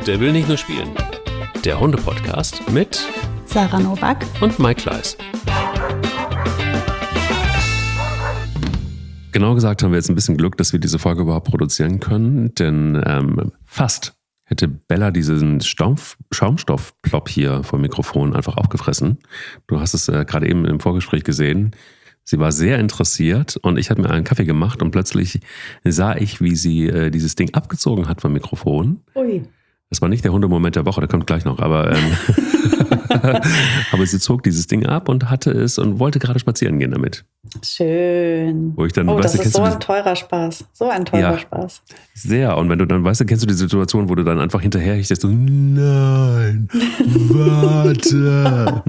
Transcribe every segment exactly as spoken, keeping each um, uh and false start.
Der will nicht nur spielen. Der Hunde-Podcast mit Sarah Nowak und Mike Kleiss. Genau gesagt haben wir jetzt ein bisschen Glück, dass wir diese Folge überhaupt produzieren können, denn ähm, fast hätte Bella diesen Stauf, Schaumstoffplop hier vom Mikrofon einfach aufgefressen. Du hast es äh, gerade eben im Vorgespräch gesehen. Sie war sehr interessiert und ich habe mir einen Kaffee gemacht und plötzlich sah ich, wie sie äh, dieses Ding abgezogen hat vom Mikrofon. Ui. Das war nicht der Hundemoment der Woche, der kommt gleich noch, aber, ähm, aber sie zog dieses Ding ab und hatte es und wollte gerade spazieren gehen damit. Schön. Wo ich dann, oh, weißt das du, ist so du ein teurer Spaß. So ein teurer ja, Spaß. Sehr. Und wenn du dann, weißt du, kennst du die Situation, wo du dann einfach hinterher hichtest, so, nein, warte.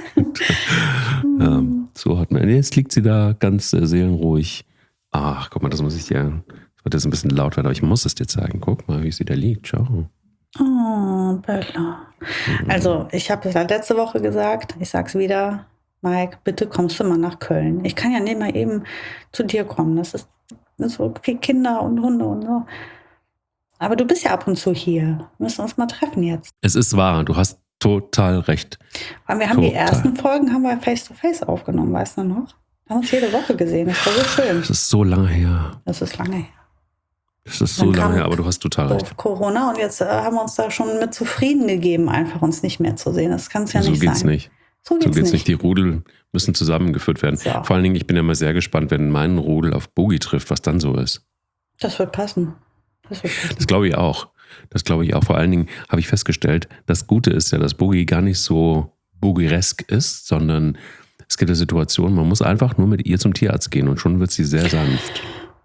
ja, so hat man, jetzt liegt sie da ganz äh, seelenruhig. Ach, guck mal, das muss ich dir, das wird jetzt ein bisschen laut werden, aber ich muss es dir zeigen. Guck mal, wie sie da liegt. Schau. Oh, Bella. Also, ich habe es ja letzte Woche gesagt, ich sag's wieder, Mike, bitte kommst du mal nach Köln. Ich kann ja nicht mal eben zu dir kommen. Das ist, das ist so viel Kinder und Hunde und so. Aber du bist ja ab und zu hier. Wir müssen uns mal treffen jetzt. Es ist wahr, du hast total recht. Und wir haben total. Die ersten Folgen haben wir face-to-face aufgenommen, weißt du noch? Wir haben uns jede Woche gesehen. Das war so schön. Das ist so lange her. Das ist lange her. Das ist so lange her, aber du hast total recht. Corona und jetzt äh, haben wir uns da schon mit zufrieden gegeben, einfach uns nicht mehr zu sehen. Das kann es ja so nicht geht's sein. Nicht. So geht's, so geht's nicht. nicht. Die Rudel müssen zusammengeführt werden. Ja. Vor allen Dingen, ich bin ja immer sehr gespannt, wenn mein Rudel auf Boogie trifft, was dann so ist. Das wird passen. Das wird passen. Das glaube ich auch. Das glaube ich auch. Vor allen Dingen habe ich festgestellt, das Gute ist ja, dass Boogie gar nicht so boogieresk ist, sondern es gibt eine Situation, man muss einfach nur mit ihr zum Tierarzt gehen und schon wird sie sehr sanft.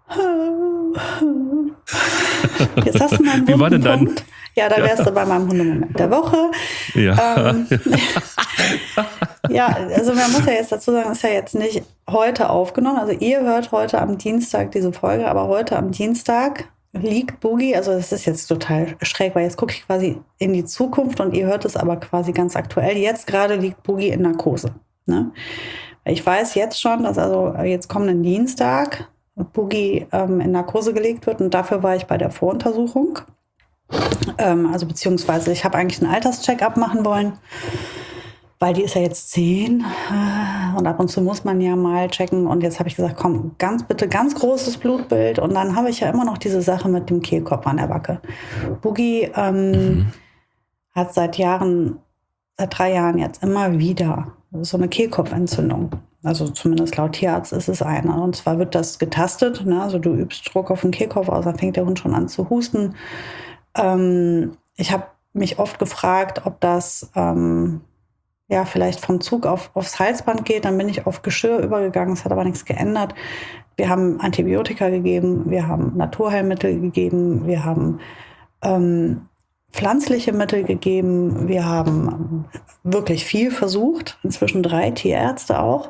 Jetzt hast du meinen Wie war denn dein... Punkt. Ja, da wärst ja. du bei meinem Hundemoment der Woche. Ja. Ähm, ja, also man muss ja jetzt dazu sagen, ist ja jetzt nicht heute aufgenommen. Also ihr hört heute am Dienstag diese Folge, aber heute am Dienstag liegt Boogie, also das ist jetzt total schräg, weil jetzt gucke ich quasi in die Zukunft und ihr hört es aber quasi ganz aktuell. Jetzt gerade liegt Boogie in Narkose. Ne? Ich weiß jetzt schon, dass also jetzt kommenden Dienstag Boogie ähm, in Narkose gelegt wird und dafür war ich bei der Voruntersuchung. Ähm, also beziehungsweise ich habe eigentlich einen Alterscheck-up machen wollen, weil die ist ja jetzt zehn und ab und zu muss man ja mal checken und jetzt habe ich gesagt, komm, ganz bitte ganz großes Blutbild und dann habe ich ja immer noch diese Sache mit dem Kehlkopf an der Backe. Boogie ähm, mhm. hat seit Jahren, seit drei Jahren jetzt immer wieder so eine Kehlkopfentzündung. Also zumindest laut Tierarzt ist es eine. Und zwar wird das getastet. Ne? Also du übst Druck auf den Kehlkopf aus, dann fängt der Hund schon an zu husten. Ähm, ich habe mich oft gefragt, ob das ähm, ja vielleicht vom Zug auf, aufs Halsband geht. Dann bin ich auf Geschirr übergegangen. Es hat aber nichts geändert. Wir haben Antibiotika gegeben, wir haben Naturheilmittel gegeben, wir haben ähm, pflanzliche Mittel gegeben. Wir haben wirklich viel versucht. Inzwischen drei Tierärzte auch.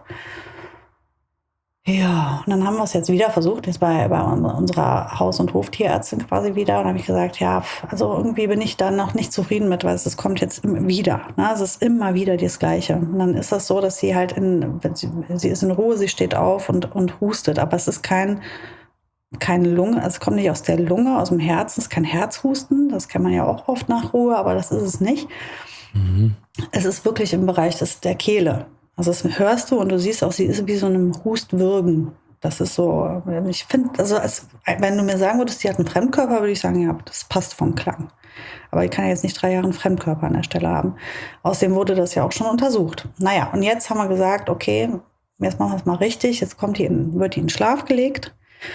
Ja, und dann haben wir es jetzt wieder versucht. Jetzt bei, bei unserer Haus- und Hoftierärztin quasi wieder. Und dann habe ich gesagt, ja, also irgendwie bin ich da noch nicht zufrieden mit, weil es kommt jetzt wieder. Ne? Es ist immer wieder das Gleiche. Und dann ist das so, dass sie halt in, sie, sie ist in Ruhe, sie steht auf und, und hustet. Aber es ist kein keine Lunge, also es kommt nicht aus der Lunge, aus dem Herzen, es ist kein Herzhusten, das kennt man ja auch oft nach Ruhe, aber das ist es nicht. Mhm. Es ist wirklich im Bereich des, der Kehle. Also das hörst du und du siehst auch, sie ist wie so einem Hustwürgen. Das ist so, ich finde, also als, wenn du mir sagen würdest, sie hat einen Fremdkörper, würde ich sagen, ja, das passt vom Klang. Aber ich kann ja jetzt nicht drei Jahre einen Fremdkörper an der Stelle haben. Außerdem wurde das ja auch schon untersucht. Naja, und jetzt haben wir gesagt, okay, jetzt machen wir es mal richtig, jetzt kommt die in, wird die in Schlaf gelegt.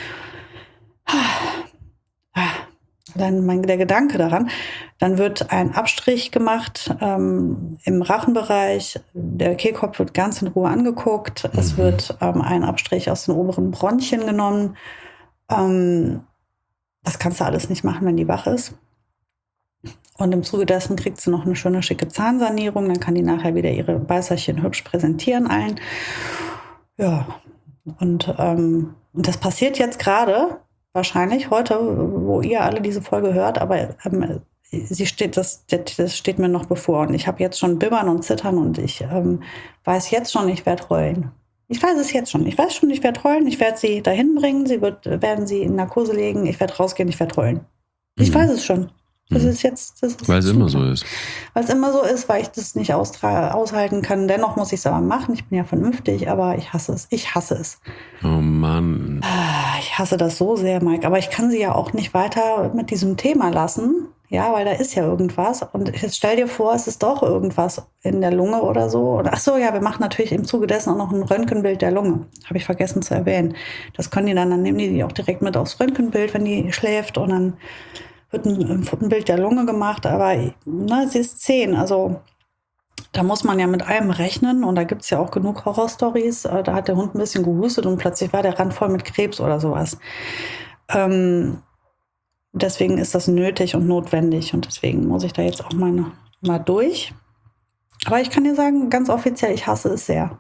Dann mein, der Gedanke daran, dann wird ein Abstrich gemacht ähm, im Rachenbereich, der Kehlkopf wird ganz in Ruhe angeguckt, mhm. es wird ähm, ein Abstrich aus den oberen Bronchien genommen. Ähm, das kannst du alles nicht machen, wenn die wach ist. Und im Zuge dessen kriegt sie noch eine schöne, schicke Zahnsanierung, dann kann die nachher wieder ihre Beißerchen hübsch präsentieren allen. Ja, und, ähm, und das passiert jetzt gerade, wahrscheinlich heute, wo ihr alle diese Folge hört, aber ähm, sie steht, das, das steht mir noch bevor. Und ich habe jetzt schon Bibbern und Zittern und ich ähm, weiß jetzt schon, ich werde heulen. Ich weiß es jetzt schon. Ich weiß schon, ich werde heulen. Ich werde sie dahin bringen. Sie wird, werden sie in Narkose legen. Ich werde rausgehen. Ich werde heulen. Ich mhm. weiß es schon. Das ist jetzt, das ist weil es immer so ist. Weil es immer so ist, weil ich das nicht austra- aushalten kann. Dennoch muss ich es aber machen. Ich bin ja vernünftig, aber ich hasse es. Ich hasse es. Oh Mann. Ich hasse das so sehr, Mike. Aber ich kann sie ja auch nicht weiter mit diesem Thema lassen. Ja, weil da ist ja irgendwas. Und jetzt stell dir vor, es ist doch irgendwas in der Lunge oder so. Und ach so, ja, wir machen natürlich im Zuge dessen auch noch ein Röntgenbild der Lunge. Habe ich vergessen zu erwähnen. Das können die dann, dann nehmen die die auch direkt mit aufs Röntgenbild, wenn die schläft. Und dann wird ein, ein Bild der Lunge gemacht. Aber ne, sie ist zehn, also da muss man ja mit allem rechnen. Und da gibt es ja auch genug Horrorstories. Da hat der Hund ein bisschen gehustet und plötzlich war der Rand voll mit Krebs oder sowas. Ähm, deswegen ist das nötig und notwendig. Und deswegen muss ich da jetzt auch mal, mal durch. Aber ich kann dir sagen, ganz offiziell, ich hasse es sehr.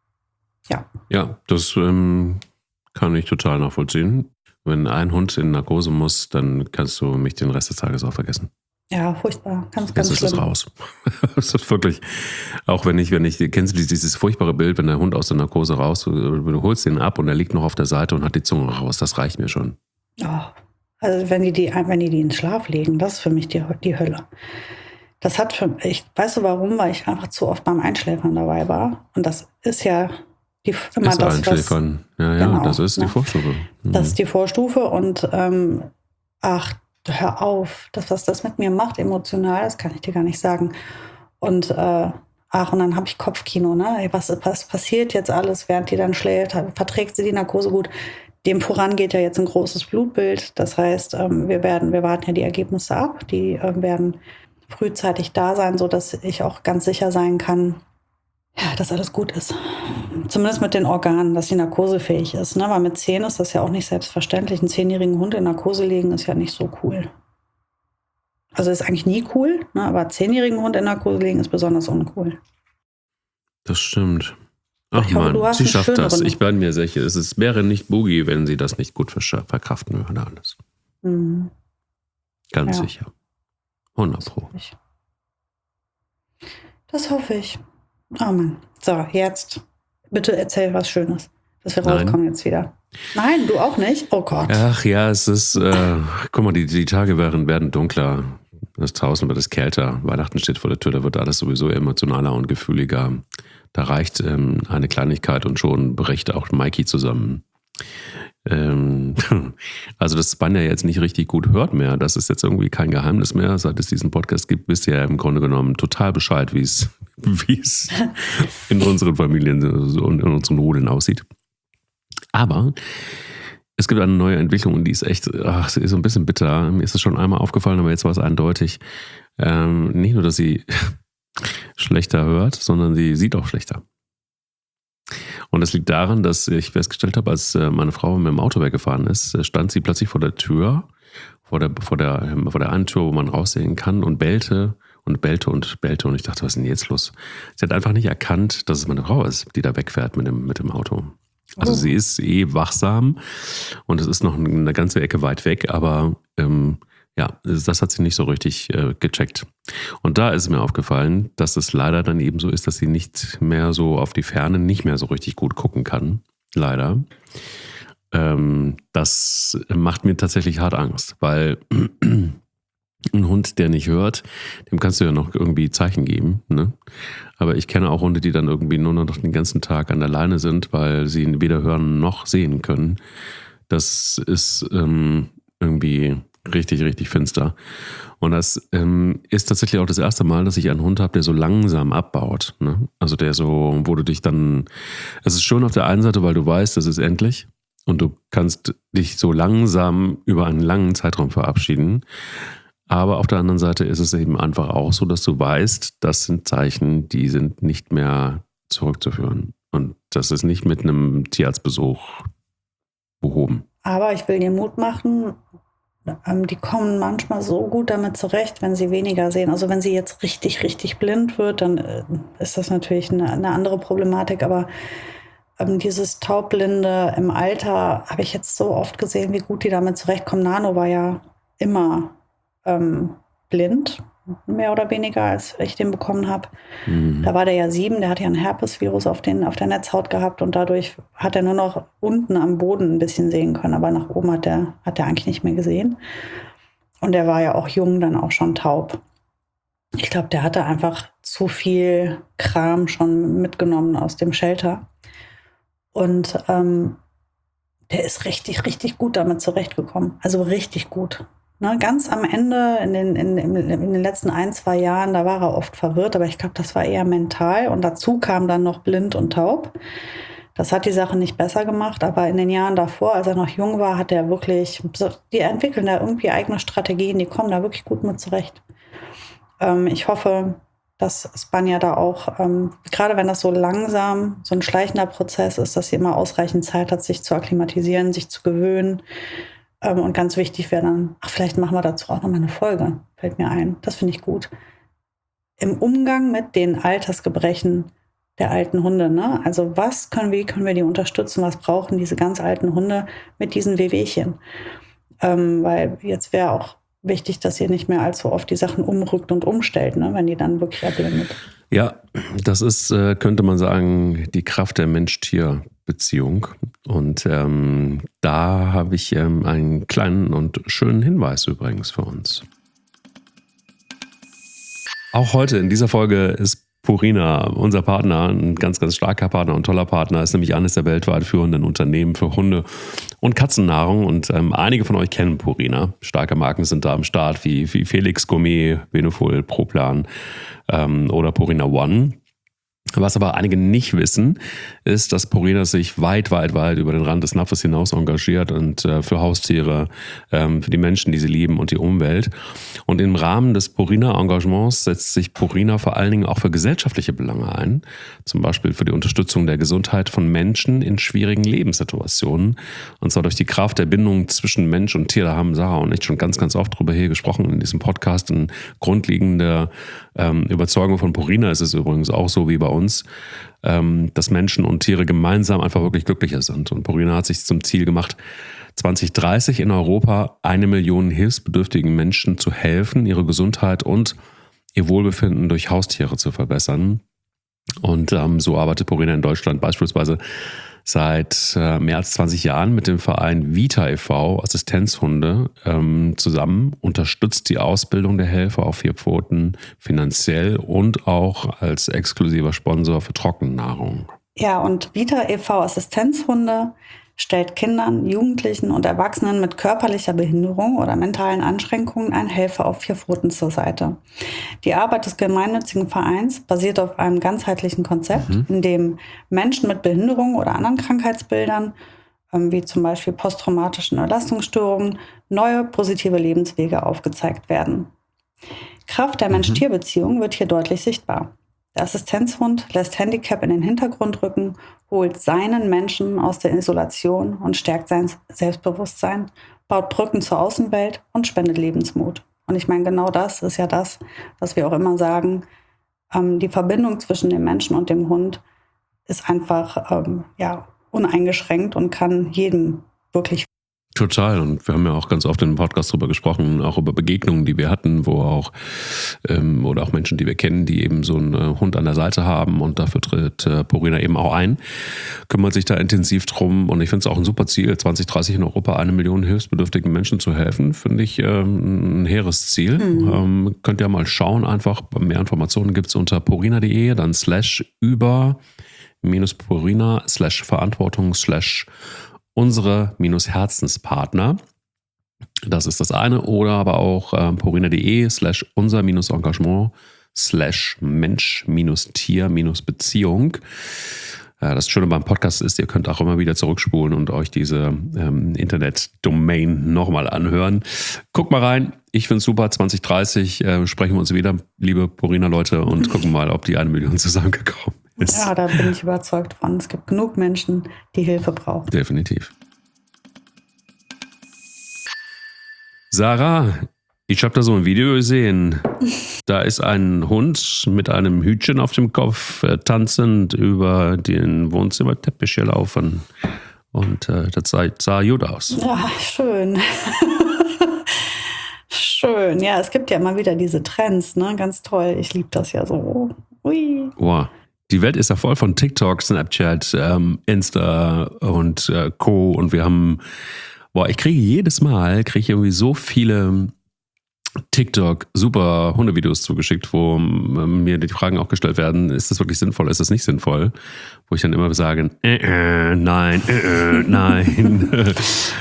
Ja. Ja, das ähm, kann ich total nachvollziehen. Wenn ein Hund in Narkose muss, dann kannst du mich den Rest des Tages auch vergessen. Ja, furchtbar. Ganz, ganz Jetzt ist schlimm. es raus. Das ist wirklich, auch wenn ich, wenn ich, kennst du dieses furchtbare Bild, wenn der Hund aus der Narkose raus, du holst ihn ab und er liegt noch auf der Seite und hat die Zunge raus, das reicht mir schon. Oh, also wenn die die, wenn die die in Schlaf legen, das ist für mich die, die Hölle. Das hat für mich, weißt du warum? Weil ich einfach zu oft beim Einschläfern dabei war. Und das ist ja die, immer ist das, Einschläfern. Was, ja, ja, genau, das ist die ne? Vorstufe. Mhm. Das ist die Vorstufe und ähm, ach, hör auf, das, was das mit mir macht, emotional, das kann ich dir gar nicht sagen. Und äh, ach, und dann habe ich Kopfkino, ne? Hey, was, was passiert jetzt alles, während die dann schläft? Verträgt sie die Narkose gut? Dem voran geht ja jetzt ein großes Blutbild. Das heißt, ähm, wir werden, wir warten ja die Ergebnisse ab. Die äh, werden frühzeitig da sein, sodass ich auch ganz sicher sein kann, ja, dass alles gut ist. Zumindest mit den Organen, dass sie narkosefähig ist. Ne? Weil mit zehn ist das ja auch nicht selbstverständlich. Einen zehnjährigen Hund in Narkose legen ist ja nicht so cool. Also ist eigentlich nie cool, ne? Aber einen zehnjährigen Hund in Narkose legen ist besonders uncool. Das stimmt. Ach hoffe, Mann, sie schafft das. Ich bin mir sicher, es ist, wäre nicht Boogie, wenn sie das nicht gut verkraften würde. Alles. Mhm. Ganz ja. sicher. hundert Pro. Das hoffe ich. Oh Mann. So, jetzt bitte erzähl was Schönes, dass wir Nein. rauskommen jetzt wieder. Nein, du auch nicht? Oh Gott. Ach ja, es ist, äh, guck mal, die, die Tage werden, werden dunkler. Das draußen wird es kälter. Weihnachten steht vor der Tür, da wird alles sowieso emotionaler und gefühliger. Da reicht ähm, eine Kleinigkeit und schon bricht auch Mikey zusammen. Ähm, also, dass Spanja jetzt nicht richtig gut hört mehr, das ist jetzt irgendwie kein Geheimnis mehr. Seit es diesen Podcast gibt, wisst ihr ja im Grunde genommen total Bescheid, wie es wie es in unseren Familien und in unseren Rudeln aussieht. Aber es gibt eine neue Entwicklung und die ist echt, ach, sie ist so ein bisschen bitter. Mir ist es schon einmal aufgefallen, aber jetzt war es eindeutig. Ähm, nicht nur, dass sie schlechter hört, sondern sie sieht auch schlechter. Und das liegt daran, dass ich festgestellt habe, als meine Frau mit dem Auto weggefahren ist, stand sie plötzlich vor der Tür, vor der, vor der, vor der einen Tür, wo man raussehen kann und bellte und bellte und bellte. Und ich dachte, was ist denn jetzt los? Sie hat einfach nicht erkannt, dass es meine Frau ist, die da wegfährt mit dem, mit dem Auto. Also oh. sie ist eh wachsam und es ist noch eine ganze Ecke weit weg, aber ähm, ja, das hat sie nicht so richtig äh, gecheckt. Und da ist mir aufgefallen, dass es leider dann eben so ist, dass sie nicht mehr so auf die Ferne nicht mehr so richtig gut gucken kann. Leider. Ähm, das macht mir tatsächlich hart Angst, weil ein Hund, der nicht hört, dem kannst du ja noch irgendwie Zeichen geben. Ne? Aber ich kenne auch Hunde, die dann irgendwie nur noch den ganzen Tag an der Leine sind, weil sie ihn weder hören noch sehen können. Das ist ähm, irgendwie richtig, richtig finster. Und das ähm, ist tatsächlich auch das erste Mal, dass ich einen Hund habe, der so langsam abbaut. Ne? Also der so, wo du dich dann, es ist schön auf der einen Seite, weil du weißt, es ist endlich und du kannst dich so langsam über einen langen Zeitraum verabschieden. Aber auf der anderen Seite ist es eben einfach auch so, dass du weißt, das sind Zeichen, die sind nicht mehr zurückzuführen. Und das ist nicht mit einem Tierarztbesuch behoben. Aber ich will dir Mut machen, die kommen manchmal so gut damit zurecht, wenn sie weniger sehen. Also wenn sie jetzt richtig, richtig blind wird, dann ist das natürlich eine, eine andere Problematik. Aber ähm, dieses Taubblinde im Alter habe ich jetzt so oft gesehen, wie gut die damit zurechtkommen. Nano war ja immer ähm, blind, mehr oder weniger, als ich den bekommen habe. Mhm. Da war der ja sieben, der hat ja ein Herpesvirus auf, den, auf der Netzhaut gehabt und dadurch hat er nur noch unten am Boden ein bisschen sehen können, aber nach oben hat er hat er eigentlich nicht mehr gesehen. Und der war ja auch jung, dann auch schon taub. Ich glaube, der hatte einfach zu viel Kram schon mitgenommen aus dem Shelter. Und ähm, der ist richtig, richtig gut damit zurechtgekommen. Also richtig gut. Ne, ganz am Ende, in den, in, in, in den letzten ein, zwei Jahren, da war er oft verwirrt, aber ich glaube, das war eher mental. Und dazu kam dann noch blind und taub. Das hat die Sache nicht besser gemacht, aber in den Jahren davor, als er noch jung war, hat er wirklich, die entwickeln da irgendwie eigene Strategien, die kommen da wirklich gut mit zurecht. Ähm, ich hoffe, dass Spanja da auch, ähm, gerade wenn das so langsam, so ein schleichender Prozess ist, dass sie immer ausreichend Zeit hat, sich zu akklimatisieren, sich zu gewöhnen. Ähm, und ganz wichtig wäre dann, ach, vielleicht machen wir dazu auch nochmal eine Folge, fällt mir ein. Das finde ich gut. Im Umgang mit den Altersgebrechen der alten Hunde, ne? Also was können wir, wie können wir die unterstützen? Was brauchen diese ganz alten Hunde mit diesen Wehwehchen? Ähm, weil jetzt wäre auch wichtig, dass ihr nicht mehr allzu oft die Sachen umrückt und umstellt, ne? Wenn die dann wirklich erblindet. Ja, das ist, äh, könnte man sagen, die Kraft der Mensch-Tier-Beziehung. Und ähm, da habe ich ähm, einen kleinen und schönen Hinweis übrigens für uns. Auch heute in dieser Folge ist Purina, unser Partner, ein ganz, ganz starker Partner und toller Partner, ist nämlich eines der weltweit führenden Unternehmen für Hunde- und Katzennahrung. Und ähm, einige von euch kennen Purina. Starke Marken sind da am Start, wie, wie Felix Gourmet, Beneful, Proplan ähm, oder Purina One. Was aber einige nicht wissen, ist, dass Purina sich weit, weit, weit über den Rand des Napfes hinaus engagiert und äh, für Haustiere, ähm, für die Menschen, die sie lieben und die Umwelt. Und im Rahmen des Purina-Engagements setzt sich Purina vor allen Dingen auch für gesellschaftliche Belange ein. Zum Beispiel für die Unterstützung der Gesundheit von Menschen in schwierigen Lebenssituationen. Und zwar durch die Kraft der Bindung zwischen Mensch und Tier. Da haben Sarah und ich schon ganz, ganz oft drüber hier gesprochen in diesem Podcast. Eine grundlegende ähm, Überzeugung von Purina ist es übrigens auch so wie bei uns, dass Menschen und Tiere gemeinsam einfach wirklich glücklicher sind. Und Purina hat sich zum Ziel gemacht, zwanzig dreißig in Europa eine Million hilfsbedürftigen Menschen zu helfen, ihre Gesundheit und ihr Wohlbefinden durch Haustiere zu verbessern. Und ähm, so arbeitet Purina in Deutschland beispielsweise seit äh, mehr als zwanzig Jahren mit dem Verein Vita e V, Assistenzhunde, ähm, zusammen, unterstützt die Ausbildung der Helfer auf vier Pfoten finanziell und auch als exklusiver Sponsor für Trockennahrung. Ja, und Vita e V Assistenzhunde stellt Kindern, Jugendlichen und Erwachsenen mit körperlicher Behinderung oder mentalen Einschränkungen einen Helfer auf vier Pfoten zur Seite. Die Arbeit des gemeinnützigen Vereins basiert auf einem ganzheitlichen Konzept, mhm. in dem Menschen mit Behinderung oder anderen Krankheitsbildern, wie zum Beispiel posttraumatischen Belastungsstörungen, neue positive Lebenswege aufgezeigt werden. Kraft der Mensch-Tier-Beziehung wird hier deutlich sichtbar. Der Assistenzhund lässt Handicap in den Hintergrund rücken, holt seinen Menschen aus der Isolation und stärkt sein Selbstbewusstsein, baut Brücken zur Außenwelt und spendet Lebensmut. Und ich meine, genau das ist ja das, was wir auch immer sagen. Ähm, die Verbindung zwischen dem Menschen und dem Hund ist einfach ähm, ja, uneingeschränkt und kann jedem wirklich. Total. Und wir haben ja auch ganz oft im Podcast drüber gesprochen, auch über Begegnungen, die wir hatten, wo auch, ähm, oder auch Menschen, die wir kennen, die eben so einen äh, Hund an der Seite haben und dafür tritt äh, Purina eben auch ein, kümmert sich da intensiv drum. Und ich finde es auch ein super Ziel, zwanzig dreißig in Europa eine Million hilfsbedürftigen Menschen zu helfen, finde ich ähm, ein hehres Ziel. Mhm. Ähm, könnt ihr mal schauen, einfach mehr Informationen gibt es unter purina punkt de, dann slash über minus purina slash Verantwortung slash unsere minus Herzenspartner. Das ist das eine. Oder aber auch äh, purina punkt de slash unser minus Engagement slash Mensch minus Tier minus Beziehung. Äh, das Schöne beim Podcast ist, ihr könnt auch immer wieder zurückspulen und euch diese ähm, Internet-Domain nochmal anhören. Guckt mal rein. Ich finde es super. zwanzig dreißig äh, sprechen wir uns wieder, liebe Purina-Leute, und gucken mal, ob die eine Million zusammengekommen ist. Ja, da bin ich überzeugt von. Es gibt genug Menschen, die Hilfe brauchen. Definitiv. Sarah, ich habe da so ein Video gesehen. Da ist ein Hund mit einem Hütchen auf dem Kopf äh, tanzend über den Wohnzimmerteppich gelaufen. Und äh, das sah, sah gut aus. Ja, schön. Schön. Ja, es gibt ja immer wieder diese Trends, ne? Ganz toll. Ich liebe das ja so. Ui. Wow. Die Welt ist ja voll von TikTok, Snapchat, ähm, Insta und äh, Co. Und wir haben, boah, ich kriege jedes Mal, kriege ich irgendwie so viele TikTok super Hundevideos zugeschickt, wo mir die Fragen auch gestellt werden, ist das wirklich sinnvoll, ist das nicht sinnvoll? Wo ich dann immer sage, äh, äh, nein, äh, äh, nein.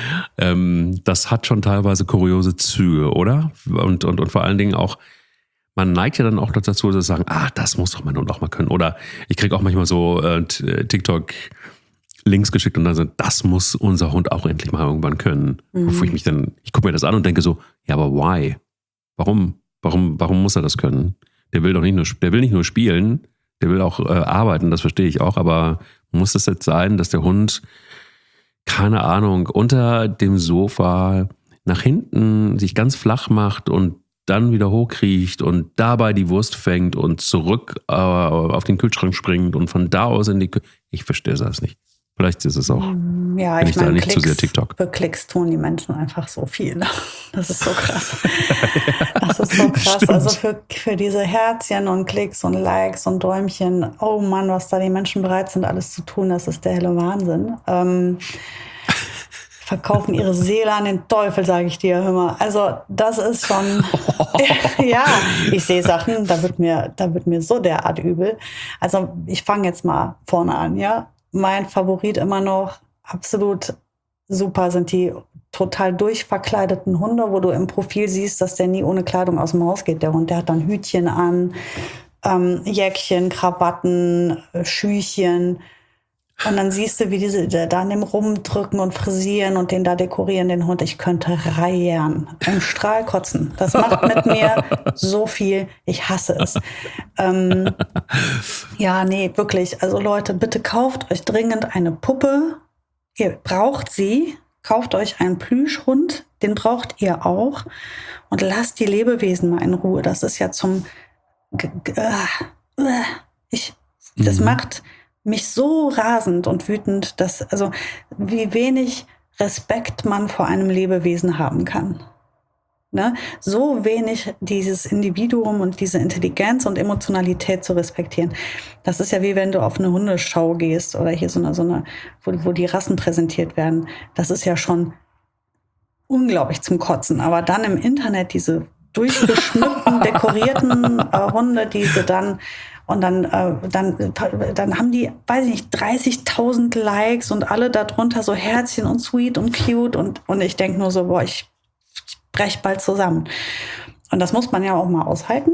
ähm, das hat schon teilweise kuriose Züge, oder? Und, und, und vor allen Dingen auch, man neigt ja dann auch dazu, zu sagen, ah, das muss doch mein Hund auch mal können. Oder ich kriege auch manchmal so äh, TikTok Links geschickt und dann sind, das muss unser Hund auch endlich mal irgendwann können. Mhm. Wo ich mich dann, ich gucke mir das an und denke so, ja, aber why? Warum? Warum, warum muss er das können? Der will doch nicht nur, der will nicht nur spielen, der will auch äh, arbeiten, das verstehe ich auch, aber muss es jetzt sein, dass der Hund, keine Ahnung, unter dem Sofa nach hinten sich ganz flach macht und dann wieder hochkriecht und dabei die Wurst fängt und zurück äh, auf den Kühlschrank springt und von da aus in die Küche. Ich verstehe das nicht. Vielleicht ist es auch. Ja, ich, ich meine, nicht Klicks, zu sehr TikTok. Für Klicks tun die Menschen einfach so viel. Das ist so krass. Das ist so krass. Stimmt. Also für, für diese Herzchen und Klicks und Likes und Däumchen, oh Mann, was da die Menschen bereit sind, alles zu tun, das ist der helle Wahnsinn. Ähm, verkaufen ihre Seele an den Teufel, sage ich dir, hör mal. Also das ist schon, ja, ich sehe Sachen, da wird mir, da wird mir so derart übel. Also ich fange jetzt mal vorne an, ja. Mein Favorit immer noch, absolut super, sind die total durchverkleideten Hunde, wo du im Profil siehst, dass der nie ohne Kleidung aus dem Haus geht. Der Hund, der hat dann Hütchen an, ähm, Jäckchen, Krawatten, Schüchchen. Und dann siehst du, wie diese da an dem rumdrücken und frisieren und den da dekorieren, den Hund. Ich könnte reiern, im Strahl kotzen. Das macht mit mir so viel. Ich hasse es. Ähm, ja, nee, wirklich. Also Leute, bitte kauft euch dringend eine Puppe. Ihr braucht sie. Kauft euch einen Plüschhund. Den braucht ihr auch. Und lasst die Lebewesen mal in Ruhe. Das ist ja zum... Ich, das mhm. macht... mich so rasend und wütend, dass, also, wie wenig Respekt man vor einem Lebewesen haben kann. Ne? So wenig dieses Individuum und diese Intelligenz und Emotionalität zu respektieren. Das ist ja wie wenn du auf eine Hundeschau gehst oder hier so eine, so eine wo, wo die Rassen präsentiert werden. Das ist ja schon unglaublich zum Kotzen. Aber dann im Internet diese durchgeschmückten, dekorierten äh, Hunde, diese dann Und dann, äh, dann, dann haben die, weiß ich nicht, dreißigtausend Likes und alle darunter so Herzchen und sweet und cute. Und, und ich denke nur so, boah, ich, ich brech bald zusammen. Und das muss man ja auch mal aushalten.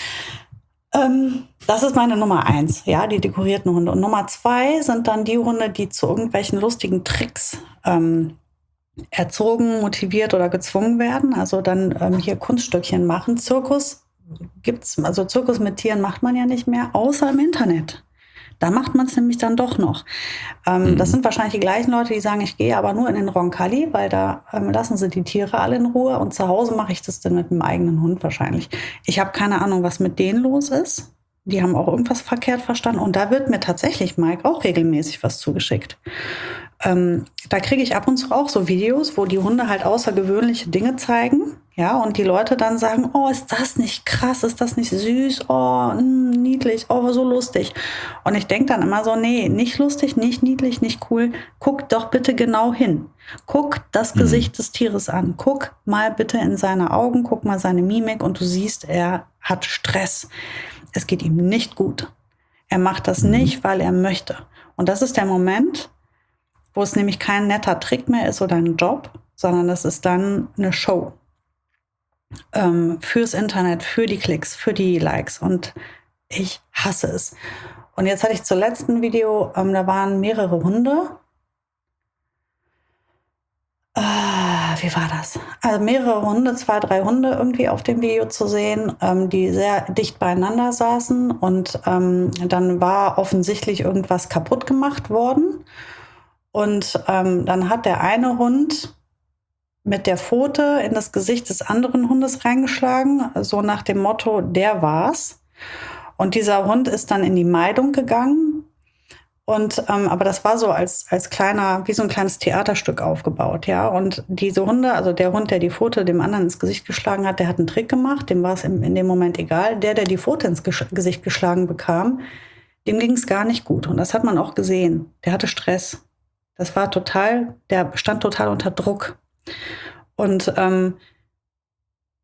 Ähm, das ist meine Nummer eins, ja, die dekorierten Hunde. Und Nummer zwei sind dann die Hunde, die zu irgendwelchen lustigen Tricks ähm, erzogen, motiviert oder gezwungen werden. Also dann ähm, hier Kunststückchen machen, Zirkus. Gibt's, also Zirkus mit Tieren macht man ja nicht mehr, außer im Internet. Da macht man es nämlich dann doch noch. Ähm, mhm. Das sind wahrscheinlich die gleichen Leute, die sagen, ich gehe aber nur in den Roncalli, weil da ähm, lassen sie die Tiere alle in Ruhe und zu Hause mache ich das dann mit dem eigenen Hund wahrscheinlich. Ich habe keine Ahnung, was mit denen los ist. Die haben auch irgendwas verkehrt verstanden und da wird mir tatsächlich, Mike, auch regelmäßig was zugeschickt. Ähm, da kriege ich ab und zu auch so Videos, wo die Hunde halt außergewöhnliche Dinge zeigen. Ja, und die Leute dann sagen, oh, ist das nicht krass, ist das nicht süß, oh, mh, niedlich, oh, so lustig. Und ich denke dann immer so, nee, nicht lustig, nicht niedlich, nicht cool. Guck doch bitte genau hin. Guck das mhm. Gesicht des Tieres an. Guck mal bitte in seine Augen, guck mal seine Mimik und du siehst, er hat Stress. Es geht ihm nicht gut. Er macht das mhm. nicht, weil er möchte. Und das ist der Moment, wo es nämlich kein netter Trick mehr ist oder ein Job, sondern das ist dann eine Show. Ähm, fürs Internet, für die Klicks, für die Likes. Und ich hasse es. Und jetzt hatte ich zum letzten Video, ähm, da waren mehrere Hunde. Äh, wie war das? Also mehrere Hunde, zwei, drei Hunde irgendwie auf dem Video zu sehen, ähm, die sehr dicht beieinander saßen. Und ähm, dann war offensichtlich irgendwas kaputt gemacht worden. Und ähm, dann hat der eine Hund mit der Pfote in das Gesicht des anderen Hundes reingeschlagen, so nach dem Motto, der war's. Und dieser Hund ist dann in die Meidung gegangen. Und ähm, aber das war so als als kleiner, wie so ein kleines Theaterstück aufgebaut, ja. Und diese Hunde, also der Hund, der die Pfote dem anderen ins Gesicht geschlagen hat, der hat einen Trick gemacht, dem war es in, in dem Moment egal. Der, der die Pfote ins Gesch- Gesicht geschlagen bekam, dem ging es gar nicht gut. Und das hat man auch gesehen. Der hatte Stress. Das war total, der stand total unter Druck. Und ähm,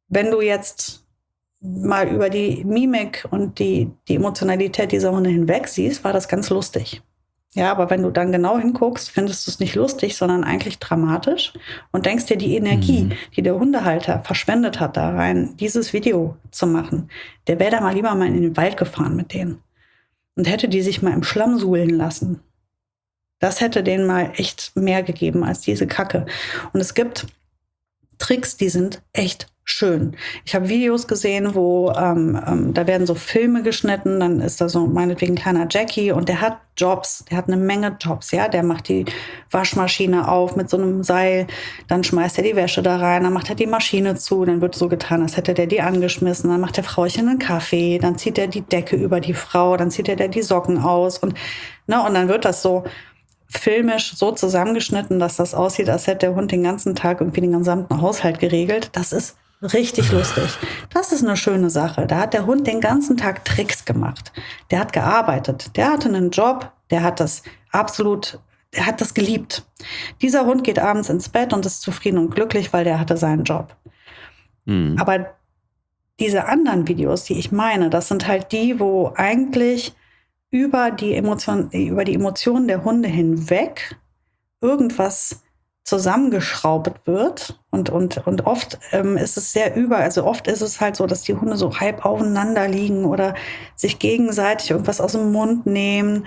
wenn du jetzt mal über die Mimik und die, die Emotionalität dieser Hunde hinweg siehst, war das ganz lustig. Ja, aber wenn du dann genau hinguckst, findest du es nicht lustig, sondern eigentlich dramatisch und denkst dir, die Energie, mhm. die der Hundehalter verschwendet hat da rein, dieses Video zu machen, der wäre da mal lieber mal in den Wald gefahren mit denen und hätte die sich mal im Schlamm suhlen lassen. Das hätte denen mal echt mehr gegeben als diese Kacke. Und es gibt Tricks, die sind echt schön. Ich habe Videos gesehen, wo ähm, ähm, da werden so Filme geschnitten, dann ist da so meinetwegen ein kleiner Jackie und der hat Jobs, der hat eine Menge Jobs, ja, der macht die Waschmaschine auf mit so einem Seil, dann schmeißt er die Wäsche da rein, dann macht er die Maschine zu, dann wird so getan, als hätte der die angeschmissen, dann macht der Frauchen einen Kaffee, dann zieht er die Decke über die Frau, dann zieht er der die Socken aus und, ne, und dann wird das so filmisch so zusammengeschnitten, dass das aussieht, als hätte der Hund den ganzen Tag irgendwie den gesamten Haushalt geregelt. Das ist richtig lustig. Das ist eine schöne Sache. Da hat der Hund den ganzen Tag Tricks gemacht. Der hat gearbeitet. Der hatte einen Job. Der hat das absolut, der hat das geliebt. Dieser Hund geht abends ins Bett und ist zufrieden und glücklich, weil der hatte seinen Job. Mhm. Aber diese anderen Videos, die ich meine, das sind halt die, wo eigentlich über die Emotion, über die Emotionen der Hunde hinweg irgendwas zusammengeschraubt wird und, und, und oft ähm, ist es sehr über, also oft ist es halt so, dass die Hunde so halb aufeinander liegen oder sich gegenseitig irgendwas aus dem Mund nehmen.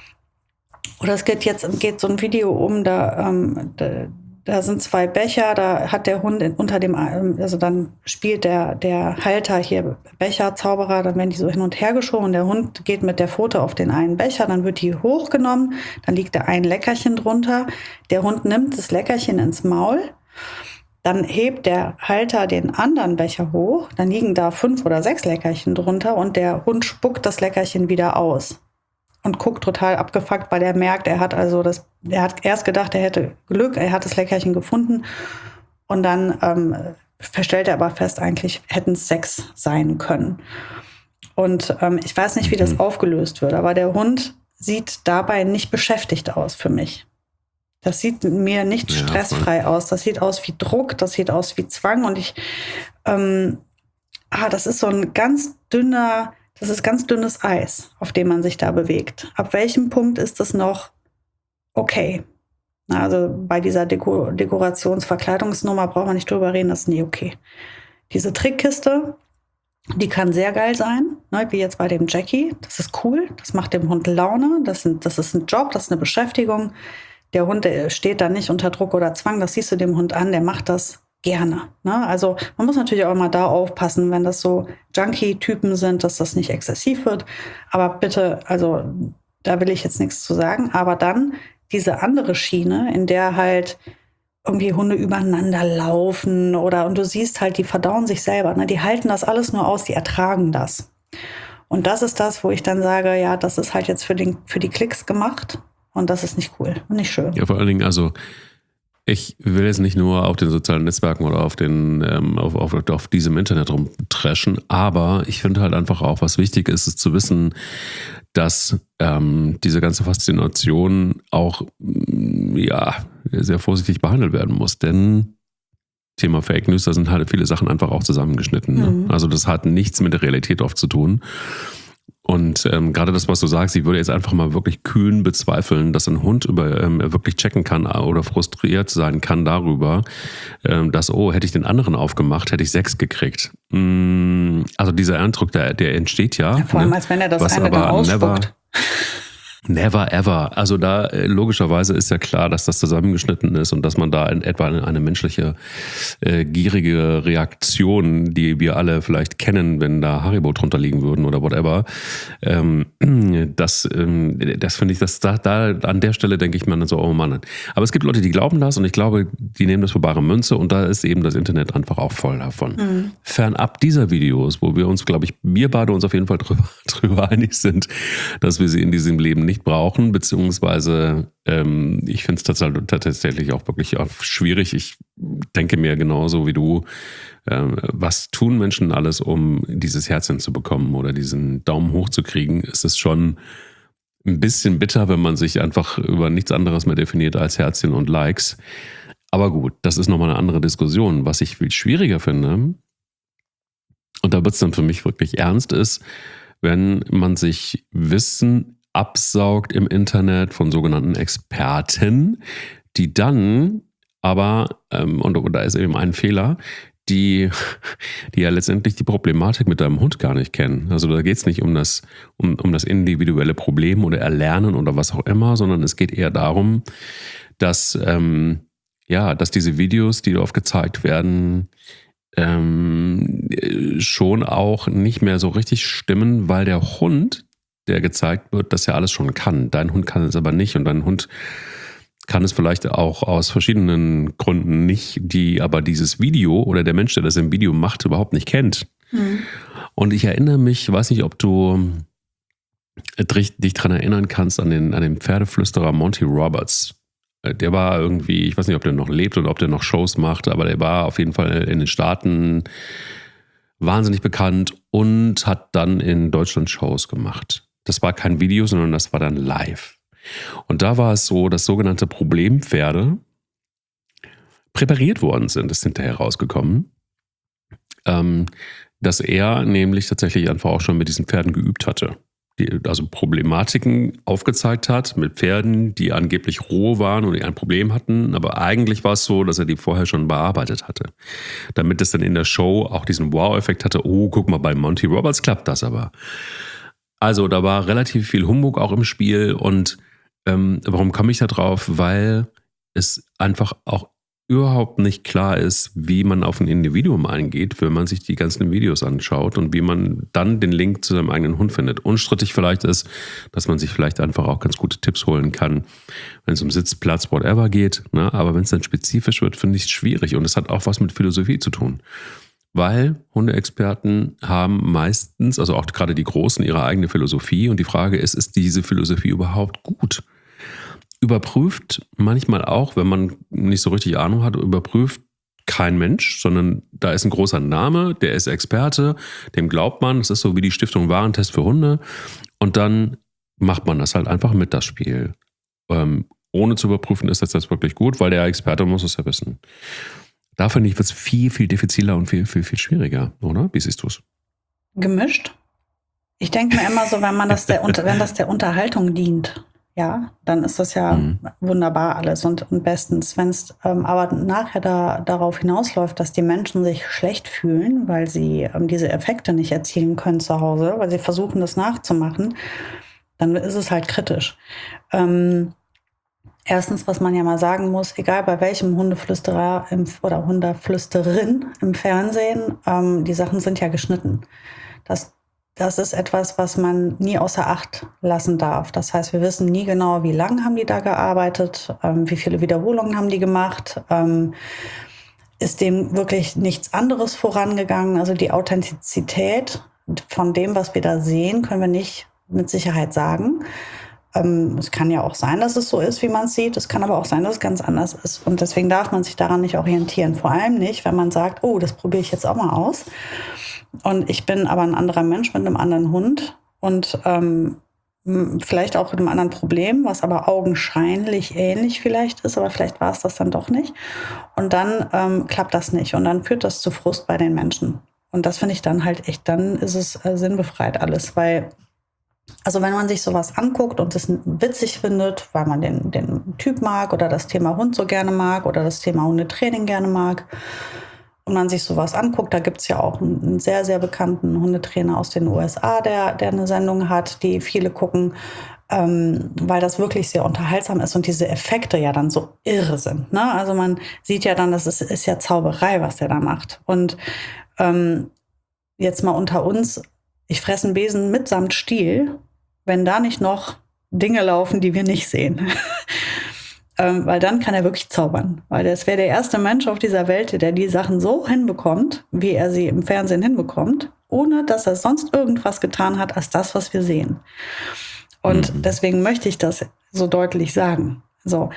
Oder es geht jetzt geht so ein Video um, da, ähm, da, da sind zwei Becher, da hat der Hund unter dem, also dann spielt der, der Halter hier Becher, Zauberer, dann werden die so hin und her geschoben. Der Hund geht mit der Pfote auf den einen Becher, dann wird die hochgenommen, dann liegt da ein Leckerchen drunter. Der Hund nimmt das Leckerchen ins Maul, dann hebt der Halter den anderen Becher hoch, dann liegen da fünf oder sechs Leckerchen drunter und der Hund spuckt das Leckerchen wieder aus. Und guckt total abgefuckt, weil er merkt, er hat also das, er hat erst gedacht, er hätte Glück, er hat das Leckerchen gefunden und dann ähm, stellt er aber fest, eigentlich hätten es sechs sein können. Und ähm, ich weiß nicht, wie das aufgelöst wird, aber der Hund sieht dabei nicht beschäftigt aus für mich. Das sieht mir nicht ja, stressfrei voll. aus, das sieht aus wie Druck, das sieht aus wie Zwang und ich, ähm, ah, das ist so ein ganz dünner, Das ist ganz dünnes Eis, auf dem man sich da bewegt. Ab welchem Punkt ist das noch okay? Also bei dieser Deko- Dekorationsverkleidungsnummer braucht man nicht drüber reden, das ist nie okay. Diese Trickkiste, die kann sehr geil sein, ne, wie jetzt bei dem Jackie. Das ist cool, das macht dem Hund Laune, das, sind, das ist ein Job, das ist eine Beschäftigung. Der Hund der steht da nicht unter Druck oder Zwang, das siehst du dem Hund an, der macht das gerne. Ne? Also man muss natürlich auch mal da aufpassen, wenn das so Junkie-Typen sind, dass das nicht exzessiv wird. Aber bitte, also da will ich jetzt nichts zu sagen. Aber dann diese andere Schiene, in der halt irgendwie Hunde übereinander laufen oder und du siehst halt, die verdauen sich selber. Ne? Die halten das alles nur aus, die ertragen das. Und das ist das, wo ich dann sage, ja, das ist halt jetzt für, den, für die Klicks gemacht und das ist nicht cool und nicht schön. Ja, vor allen Dingen, also ich will jetzt nicht nur auf den sozialen Netzwerken oder auf, den, ähm, auf, auf, auf diesem Internet rumtrashen, aber ich finde halt einfach auch, was wichtig ist, ist zu wissen, dass ähm, diese ganze Faszination auch ja, sehr vorsichtig behandelt werden muss. Denn Thema Fake News, da sind halt viele Sachen einfach auch zusammengeschnitten. Mhm. Ne? Also das hat nichts mit der Realität oft zu tun. Und ähm, gerade das, was du sagst, ich würde jetzt einfach mal wirklich kühn bezweifeln, dass ein Hund über ähm, wirklich checken kann oder frustriert sein kann darüber, ähm, dass, oh, hätte ich den anderen aufgemacht, hätte ich sechs gekriegt. Mm, also dieser Eindruck, der, der entsteht ja. ja vor allem, ne? Als wenn er das eine dann ausspuckt. Never ever. Also da äh, logischerweise ist ja klar, dass das zusammengeschnitten ist und dass man da in etwa eine, eine menschliche äh, gierige Reaktion, die wir alle vielleicht kennen, wenn da Haribo drunter liegen würden oder whatever, ähm, das, ähm, das finde ich, dass da, da an der Stelle denke ich mir dann so, oh Mann. Aber es gibt Leute, die glauben das und ich glaube, die nehmen das für bare Münze und da ist eben das Internet einfach auch voll davon. Mhm. Fernab dieser Videos, wo wir uns, glaube ich, wir beide uns auf jeden Fall drüber, drüber einig sind, dass wir sie in diesem Leben nicht brauchen, beziehungsweise ähm, ich finde es tatsächlich auch wirklich auch schwierig. Ich denke mir genauso wie du, äh, was tun Menschen alles, um dieses Herzchen zu bekommen oder diesen Daumen hoch zu kriegen? Es ist schon ein bisschen bitter, wenn man sich einfach über nichts anderes mehr definiert als Herzchen und Likes. Aber gut, das ist nochmal eine andere Diskussion. Was ich viel schwieriger finde, und da wird es dann für mich wirklich ernst, ist, wenn man sich Wissen absaugt im Internet von sogenannten Experten, die dann aber, ähm, und, und da ist eben ein Fehler, die, die ja letztendlich die Problematik mit deinem Hund gar nicht kennen. Also da geht es nicht um das, um, um das individuelle Problem oder Erlernen oder was auch immer, sondern es geht eher darum, dass, ähm, ja, dass diese Videos, die dort gezeigt werden, ähm, schon auch nicht mehr so richtig stimmen, weil der Hund, der gezeigt wird, das ja alles schon kann. Dein Hund kann es aber nicht und dein Hund kann es vielleicht auch aus verschiedenen Gründen nicht, die aber dieses Video oder der Mensch, der das im Video macht, überhaupt nicht kennt. Mhm. Und ich erinnere mich, weiß nicht, ob du dich daran erinnern kannst, an den, an den Pferdeflüsterer Monty Roberts. Der war irgendwie, ich weiß nicht, ob der noch lebt oder ob der noch Shows macht, aber der war auf jeden Fall in den Staaten wahnsinnig bekannt und hat dann in Deutschland Shows gemacht. Das war kein Video, sondern das war dann live. Und da war es so, dass sogenannte Problempferde präpariert worden sind, ist hinterher rausgekommen, ähm, dass er nämlich tatsächlich einfach auch schon mit diesen Pferden geübt hatte. Die, also Problematiken aufgezeigt hat mit Pferden, die angeblich roh waren und die ein Problem hatten, aber eigentlich war es so, dass er die vorher schon bearbeitet hatte. Damit es dann in der Show auch diesen Wow-Effekt hatte, oh, guck mal, bei Monty Roberts klappt das aber. Also da war relativ viel Humbug auch im Spiel und ähm, warum komme ich da drauf? Weil es einfach auch überhaupt nicht klar ist, wie man auf ein Individuum eingeht, wenn man sich die ganzen Videos anschaut und wie man dann den Link zu seinem eigenen Hund findet. Unstrittig vielleicht ist, dass man sich vielleicht einfach auch ganz gute Tipps holen kann, wenn es um Sitz, Platz, whatever geht. Ne? Aber wenn es dann spezifisch wird, finde ich es schwierig und es hat auch was mit Philosophie zu tun. Weil Hundeexperten haben meistens, also auch gerade die Großen, ihre eigene Philosophie und die Frage ist, ist diese Philosophie überhaupt gut? Überprüft manchmal auch, wenn man nicht so richtig Ahnung hat, überprüft kein Mensch, sondern da ist ein großer Name, der ist Experte, dem glaubt man, das ist so wie die Stiftung Warentest für Hunde und dann macht man das halt einfach mit, das Spiel. Ähm, ohne zu überprüfen, ist das jetzt wirklich gut, weil der Experte muss es ja wissen. Da finde ich, wird es viel, viel diffiziler und viel, viel, viel schwieriger, oder? Wie siehst du es? Gemischt. Ich denke mir immer so, wenn man das der, wenn das der Unterhaltung dient, ja, dann ist das ja mhm. wunderbar alles und, und bestens. Wenn es ähm, aber nachher da, darauf hinausläuft, dass die Menschen sich schlecht fühlen, weil sie ähm, diese Effekte nicht erzielen können zu Hause, weil sie versuchen, das nachzumachen, dann ist es halt kritisch. Ähm, erstens, was man ja mal sagen muss, egal bei welchem Hundeflüsterer im, oder Hundeflüsterin im Fernsehen, ähm, die Sachen sind ja geschnitten. Das Das ist etwas, was man nie außer Acht lassen darf. Das heißt, wir wissen nie genau, wie lange haben die da gearbeitet, ähm, wie viele Wiederholungen haben die gemacht, ähm, ist dem wirklich nichts anderes vorangegangen. Also die Authentizität von dem, was wir da sehen, können wir nicht mit Sicherheit sagen. Ähm, es kann ja auch sein, dass es so ist, wie man es sieht. Es kann aber auch sein, dass es ganz anders ist. Und deswegen darf man sich daran nicht orientieren. Vor allem nicht, wenn man sagt, oh, das probiere ich jetzt auch mal aus. Und ich bin aber ein anderer Mensch mit einem anderen Hund und ähm, vielleicht auch mit einem anderen Problem, was aber augenscheinlich ähnlich vielleicht ist, aber vielleicht war es das dann doch nicht. Und dann ähm, klappt das nicht und dann führt das zu Frust bei den Menschen. Und das finde ich dann halt echt, dann ist es äh, sinnbefreit alles, weil, also wenn man sich sowas anguckt und es witzig findet, weil man den, den Typ mag oder das Thema Hund so gerne mag oder das Thema Hundetraining gerne mag, und man sich sowas anguckt, da gibt es ja auch einen sehr, sehr bekannten Hundetrainer aus den U S A, der, der eine Sendung hat, die viele gucken, ähm, weil das wirklich sehr unterhaltsam ist und diese Effekte ja dann so irre sind. Ne? Also man sieht ja dann, das ist, ist ja Zauberei, was der da macht. Und ähm, jetzt mal unter uns, ich fresse einen Besen mitsamt Stiel, wenn da nicht noch Dinge laufen, die wir nicht sehen. Ähm, weil dann kann er wirklich zaubern. Weil das wäre der erste Mensch auf dieser Welt, der die Sachen so hinbekommt, wie er sie im Fernsehen hinbekommt, ohne dass er sonst irgendwas getan hat, als das, was wir sehen. Und mhm. deswegen möchte ich das so deutlich sagen. So,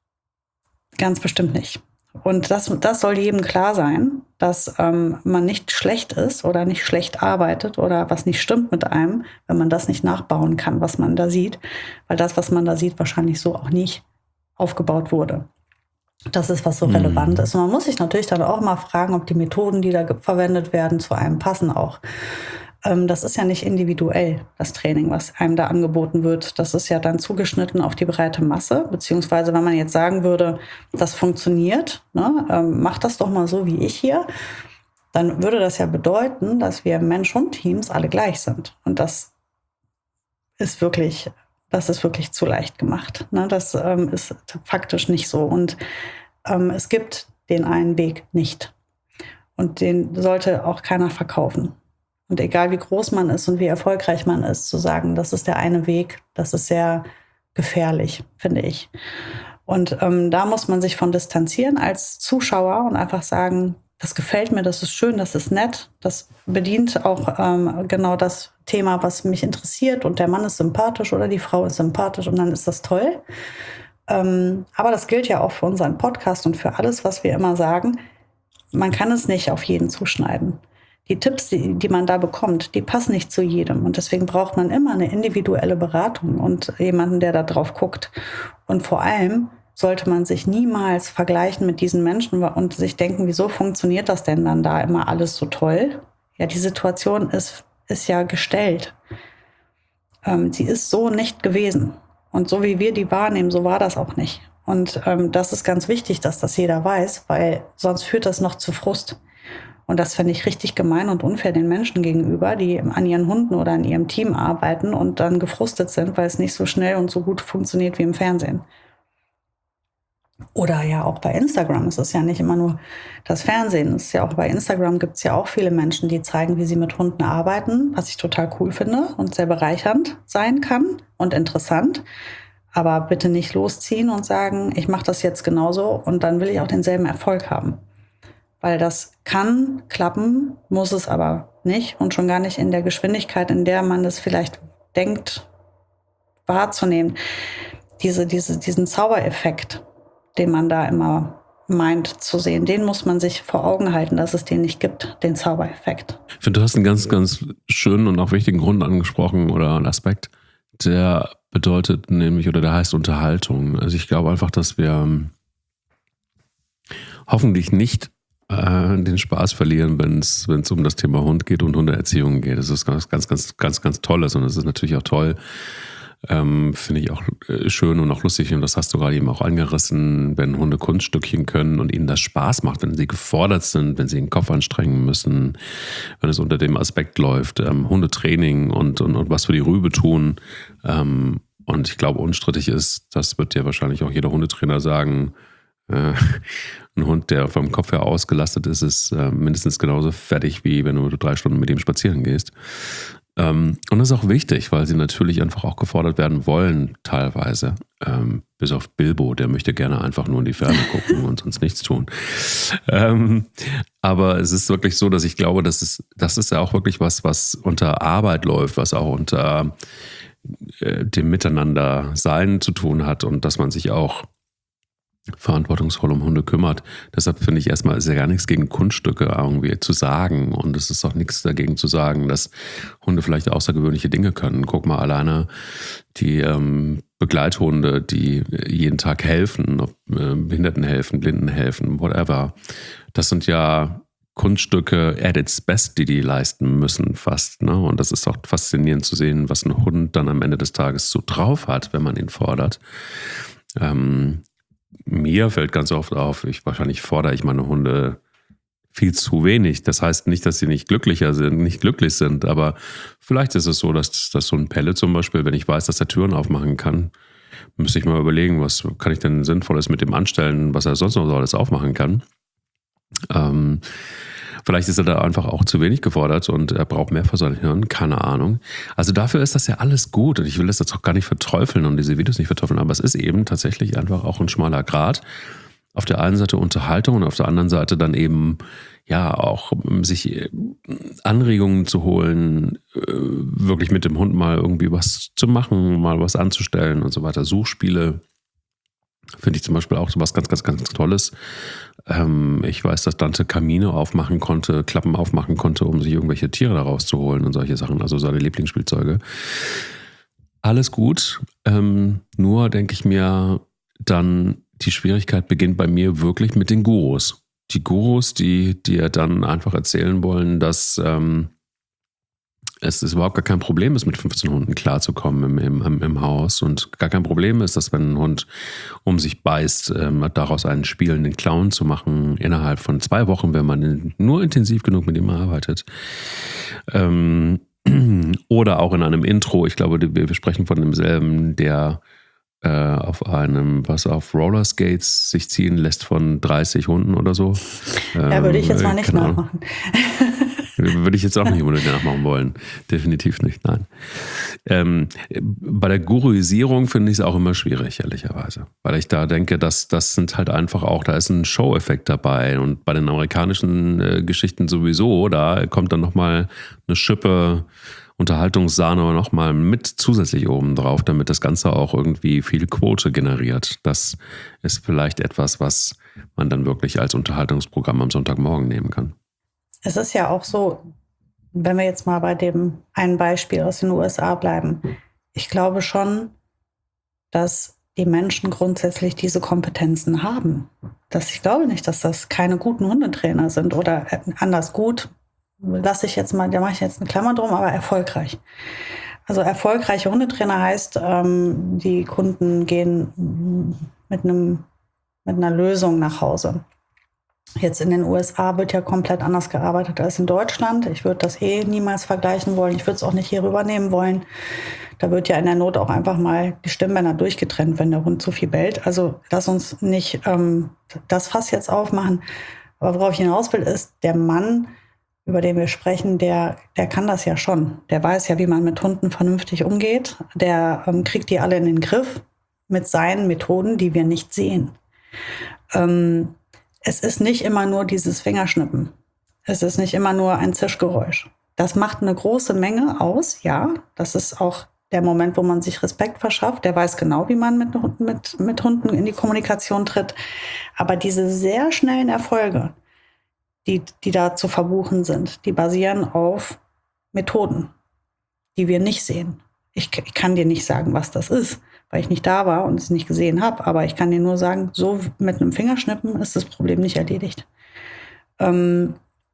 ganz bestimmt nicht. Und das, das soll jedem klar sein, dass ähm, man nicht schlecht ist oder nicht schlecht arbeitet oder was nicht stimmt mit einem, wenn man das nicht nachbauen kann, was man da sieht. Weil das, was man da sieht, wahrscheinlich so auch nicht aufgebaut wurde. Das ist, was so relevant mhm. ist. Und man muss sich natürlich dann auch mal fragen, ob die Methoden, die da verwendet werden, zu einem passen auch. Ähm, das ist ja nicht individuell, das Training, was einem da angeboten wird. Das ist ja dann zugeschnitten auf die breite Masse. Beziehungsweise, wenn man jetzt sagen würde, das funktioniert, ne, ähm, macht das doch mal so wie ich hier, dann würde das ja bedeuten, dass wir Mensch-Hund-Teams alle gleich sind. Und das ist wirklich... Das ist wirklich zu leicht gemacht. Ne? Das ähm, ist faktisch nicht so. Und ähm, es gibt den einen Weg nicht. Und den sollte auch keiner verkaufen. Und egal wie groß man ist und wie erfolgreich man ist, zu sagen, das ist der eine Weg, das ist sehr gefährlich, finde ich. Und ähm, da muss man sich von distanzieren als Zuschauer und einfach sagen, das gefällt mir, das ist schön, das ist nett, das bedient auch ähm, genau das Thema, was mich interessiert und der Mann ist sympathisch oder die Frau ist sympathisch und dann ist das toll. Ähm, aber das gilt ja auch für unseren Podcast und für alles, was wir immer sagen. Man kann es nicht auf jeden zuschneiden. Die Tipps, die, die man da bekommt, die passen nicht zu jedem und deswegen braucht man immer eine individuelle Beratung und jemanden, der da drauf guckt. Und vor allem sollte man sich niemals vergleichen mit diesen Menschen und sich denken, wieso funktioniert das denn dann da immer alles so toll? Ja, die Situation ist, ist ja gestellt. Ähm, sie ist so nicht gewesen. Und so wie wir die wahrnehmen, so war das auch nicht. Und ähm, das ist ganz wichtig, dass das jeder weiß, weil sonst führt das noch zu Frust. Und das finde ich richtig gemein und unfair den Menschen gegenüber, die an ihren Hunden oder an ihrem Team arbeiten und dann gefrustet sind, weil es nicht so schnell und so gut funktioniert wie im Fernsehen. Oder ja auch bei Instagram. Es ist ja nicht immer nur das Fernsehen. Es ist ja auch bei Instagram gibt es ja auch viele Menschen, die zeigen, wie sie mit Hunden arbeiten, was ich total cool finde und sehr bereichernd sein kann und interessant. Aber bitte nicht losziehen und sagen, ich mache das jetzt genauso und dann will ich auch denselben Erfolg haben. Weil das kann klappen, muss es aber nicht und schon gar nicht in der Geschwindigkeit, in der man das vielleicht denkt, wahrzunehmen. Diese, diese, diesen Zaubereffekt, den man da immer meint zu sehen, den muss man sich vor Augen halten, dass es den nicht gibt, den Zaubereffekt. Ich finde, du hast einen ganz, ganz schönen und auch wichtigen Grund angesprochen oder einen Aspekt, der bedeutet nämlich, oder der heißt Unterhaltung. Also ich glaube einfach, dass wir hoffentlich nicht äh, den Spaß verlieren, wenn es um das Thema Hund geht und Hundeerziehung geht. Das ist ganz, ganz, ganz, ganz, ganz Tolles und es ist natürlich auch toll, Ähm, finde ich auch schön und auch lustig und das hast du gerade eben auch angerissen, wenn Hunde Kunststückchen können und ihnen das Spaß macht, wenn sie gefordert sind, wenn sie den Kopf anstrengen müssen, wenn es unter dem Aspekt läuft, ähm, Hundetraining und, und, und was für die Rübe tun. Ähm, und ich glaube, unstrittig ist, das wird dir wahrscheinlich auch jeder Hundetrainer sagen, äh, ein Hund, der vom Kopf her ausgelastet ist, ist äh, mindestens genauso fertig, wie wenn du drei Stunden mit ihm spazieren gehst. Und das ist auch wichtig, weil sie natürlich einfach auch gefordert werden wollen, teilweise. Ähm, bis auf Bilbo, der möchte gerne einfach nur in die Ferne gucken und sonst nichts tun. Ähm, aber es ist wirklich so, dass ich glaube, das ist, das ist ja auch wirklich was, was unter Arbeit läuft, was auch unter äh, dem Miteinander-Sein zu tun hat und dass man sich auch verantwortungsvoll um Hunde kümmert. Deshalb finde ich erstmal, ist ja gar nichts gegen Kunststücke irgendwie zu sagen und es ist auch nichts dagegen zu sagen, dass Hunde vielleicht außergewöhnliche Dinge können. Guck mal alleine die ähm, Begleithunde, die jeden Tag helfen, ob äh, Behinderten helfen, Blinden helfen, whatever. Das sind ja Kunststücke at its best, die die leisten müssen fast. Ne? Und das ist auch faszinierend zu sehen, was ein Hund dann am Ende des Tages so drauf hat, wenn man ihn fordert. Ähm, Mir fällt ganz oft auf, ich, wahrscheinlich fordere ich meine Hunde viel zu wenig. Das heißt nicht, dass sie nicht glücklicher sind, nicht glücklich sind, aber vielleicht ist es so, dass, dass so ein Pelle zum Beispiel, wenn ich weiß, dass er Türen aufmachen kann, müsste ich mal überlegen, was kann ich denn Sinnvolles mit dem anstellen, was er sonst noch so alles aufmachen kann. Ähm, Vielleicht ist er da einfach auch zu wenig gefordert und er braucht mehr für sein Hirn, keine Ahnung. Also dafür ist das ja alles gut und ich will das jetzt auch gar nicht verteufeln und diese Videos nicht verteufeln, aber es ist eben tatsächlich einfach auch ein schmaler Grat. Auf der einen Seite Unterhaltung und auf der anderen Seite dann eben ja auch sich Anregungen zu holen, wirklich mit dem Hund mal irgendwie was zu machen, mal was anzustellen und so weiter. Suchspiele finde ich zum Beispiel auch so was ganz, ganz, ganz Tolles. Ähm, ich weiß, dass Dante Kamine aufmachen konnte, Klappen aufmachen konnte, um sich irgendwelche Tiere da rauszuholen und solche Sachen, also seine Lieblingsspielzeuge. Alles gut, ähm, nur denke ich mir dann, die Schwierigkeit beginnt bei mir wirklich mit den Gurus. Die Gurus, die dir dann einfach erzählen wollen, dass ähm, es ist überhaupt gar kein Problem ist, mit fünfzehn Hunden klarzukommen im, im, im Haus und gar kein Problem ist, dass wenn ein Hund um sich beißt, ähm, daraus einen spielenden Clown zu machen innerhalb von zwei Wochen, wenn man nur intensiv genug mit ihm arbeitet. Ähm, oder auch in einem Intro, ich glaube, wir sprechen von demselben, der äh, auf einem, was auf Rollerskates sich ziehen lässt von dreißig Hunden oder so. Ähm, ja, würde ich jetzt mal nicht nachmachen. Würde ich jetzt auch nicht unbedingt nachmachen wollen. Definitiv nicht, nein. Ähm, bei der Guruisierung finde ich es auch immer schwierig, ehrlicherweise. Weil ich da denke, dass das sind halt einfach auch, da ist ein Show-Effekt dabei. Und bei den amerikanischen äh, Geschichten sowieso, da kommt dann nochmal eine Schippe Unterhaltungssahne nochmal mit zusätzlich oben drauf, damit das Ganze auch irgendwie viel Quote generiert. Das ist vielleicht etwas, was man dann wirklich als Unterhaltungsprogramm am Sonntagmorgen nehmen kann. Es ist ja auch so, wenn wir jetzt mal bei dem einen Beispiel aus den U S A bleiben, ich glaube schon, dass die Menschen grundsätzlich diese Kompetenzen haben. Dass ich glaube nicht, dass das keine guten Hundetrainer sind oder anders gut, lasse ich jetzt mal, da mache ich jetzt eine Klammer drum, aber erfolgreich. Also erfolgreiche Hundetrainer heißt, ähm, die Kunden gehen mit einem, mit einer Lösung nach Hause. Jetzt in den U S A wird ja komplett anders gearbeitet als in Deutschland. Ich würde das eh niemals vergleichen wollen. Ich würde es auch nicht hier rübernehmen wollen. Da wird ja in der Not auch einfach mal die Stimmbänder durchgetrennt, wenn der Hund zu viel bellt. Also lass uns nicht ähm, das Fass jetzt aufmachen. Aber worauf ich hinaus will, ist, der Mann, über den wir sprechen, der, der kann das ja schon. Der weiß ja, wie man mit Hunden vernünftig umgeht. Der ähm, kriegt die alle in den Griff mit seinen Methoden, die wir nicht sehen. Ähm, Es ist nicht immer nur dieses Fingerschnippen. Es ist nicht immer nur ein Zischgeräusch. Das macht eine große Menge aus, ja. Das ist auch der Moment, wo man sich Respekt verschafft. Der weiß genau, wie man mit, mit, mit Hunden in die Kommunikation tritt. Aber diese sehr schnellen Erfolge, die, die da zu verbuchen sind, die basieren auf Methoden, die wir nicht sehen. Ich, ich kann dir nicht sagen, was das ist, weil ich nicht da war und es nicht gesehen habe. Aber ich kann dir nur sagen, so mit einem Fingerschnippen ist das Problem nicht erledigt. Ähm,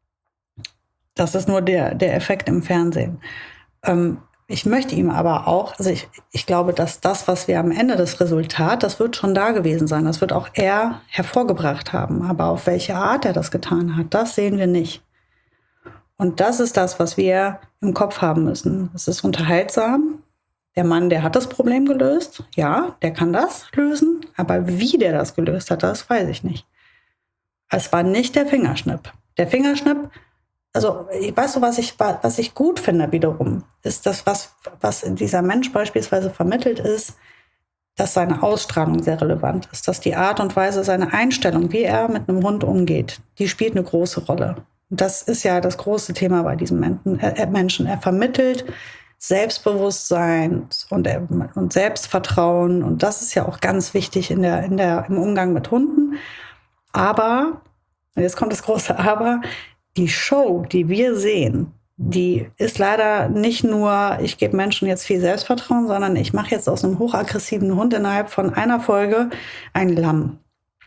das ist nur der, der Effekt im Fernsehen. Ähm, ich möchte ihm aber auch, also ich, ich glaube, dass das, was wir am Ende des Resultats, das wird schon da gewesen sein. Das wird auch er hervorgebracht haben. Aber auf welche Art er das getan hat, das sehen wir nicht. Und das ist das, was wir im Kopf haben müssen. Es ist unterhaltsam. Der Mann, der hat das Problem gelöst. Ja, der kann das lösen. Aber wie der das gelöst hat, das weiß ich nicht. Es war nicht der Fingerschnipp. Der Fingerschnipp, also weißt du, was ich, was ich gut finde wiederum, ist das, was, was dieser Mensch beispielsweise vermittelt ist, dass seine Ausstrahlung sehr relevant ist. Dass die Art und Weise, seine Einstellung, wie er mit einem Hund umgeht, die spielt eine große Rolle. Und das ist ja das große Thema bei diesem Menschen. Er vermittelt Selbstbewusstsein und, und Selbstvertrauen. Und das ist ja auch ganz wichtig in der, in der, im Umgang mit Hunden. Aber, und jetzt kommt das große Aber, die Show, die wir sehen, die ist leider nicht nur, ich gebe Menschen jetzt viel Selbstvertrauen, sondern ich mache jetzt aus einem hochaggressiven Hund innerhalb von einer Folge ein Lamm.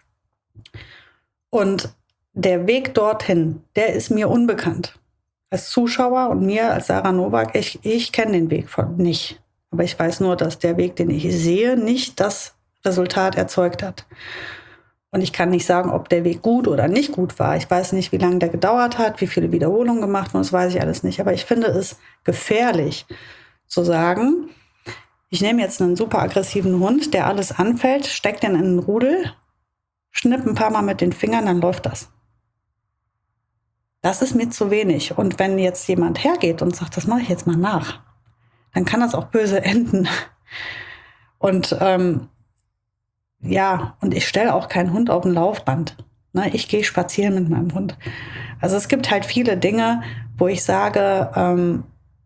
Und der Weg dorthin, der ist mir unbekannt. Als Zuschauer und mir als Sarah Nowak, ich, ich kenne den Weg von nicht. Aber ich weiß nur, dass der Weg, den ich sehe, nicht das Resultat erzeugt hat. Und ich kann nicht sagen, ob der Weg gut oder nicht gut war. Ich weiß nicht, wie lange der gedauert hat, wie viele Wiederholungen gemacht wurden, das weiß ich alles nicht. Aber ich finde es gefährlich zu sagen, ich nehme jetzt einen super aggressiven Hund, der alles anfällt, steckt den in einen Rudel, schnipp ein paar Mal mit den Fingern, dann läuft das. Das ist mir zu wenig. Und wenn jetzt jemand hergeht und sagt, das mache ich jetzt mal nach, dann kann das auch böse enden. Und ähm, ja, und ich stelle auch keinen Hund auf ein Laufband. Ne, ich gehe spazieren mit meinem Hund. Also es gibt halt viele Dinge, wo ich sage, ähm,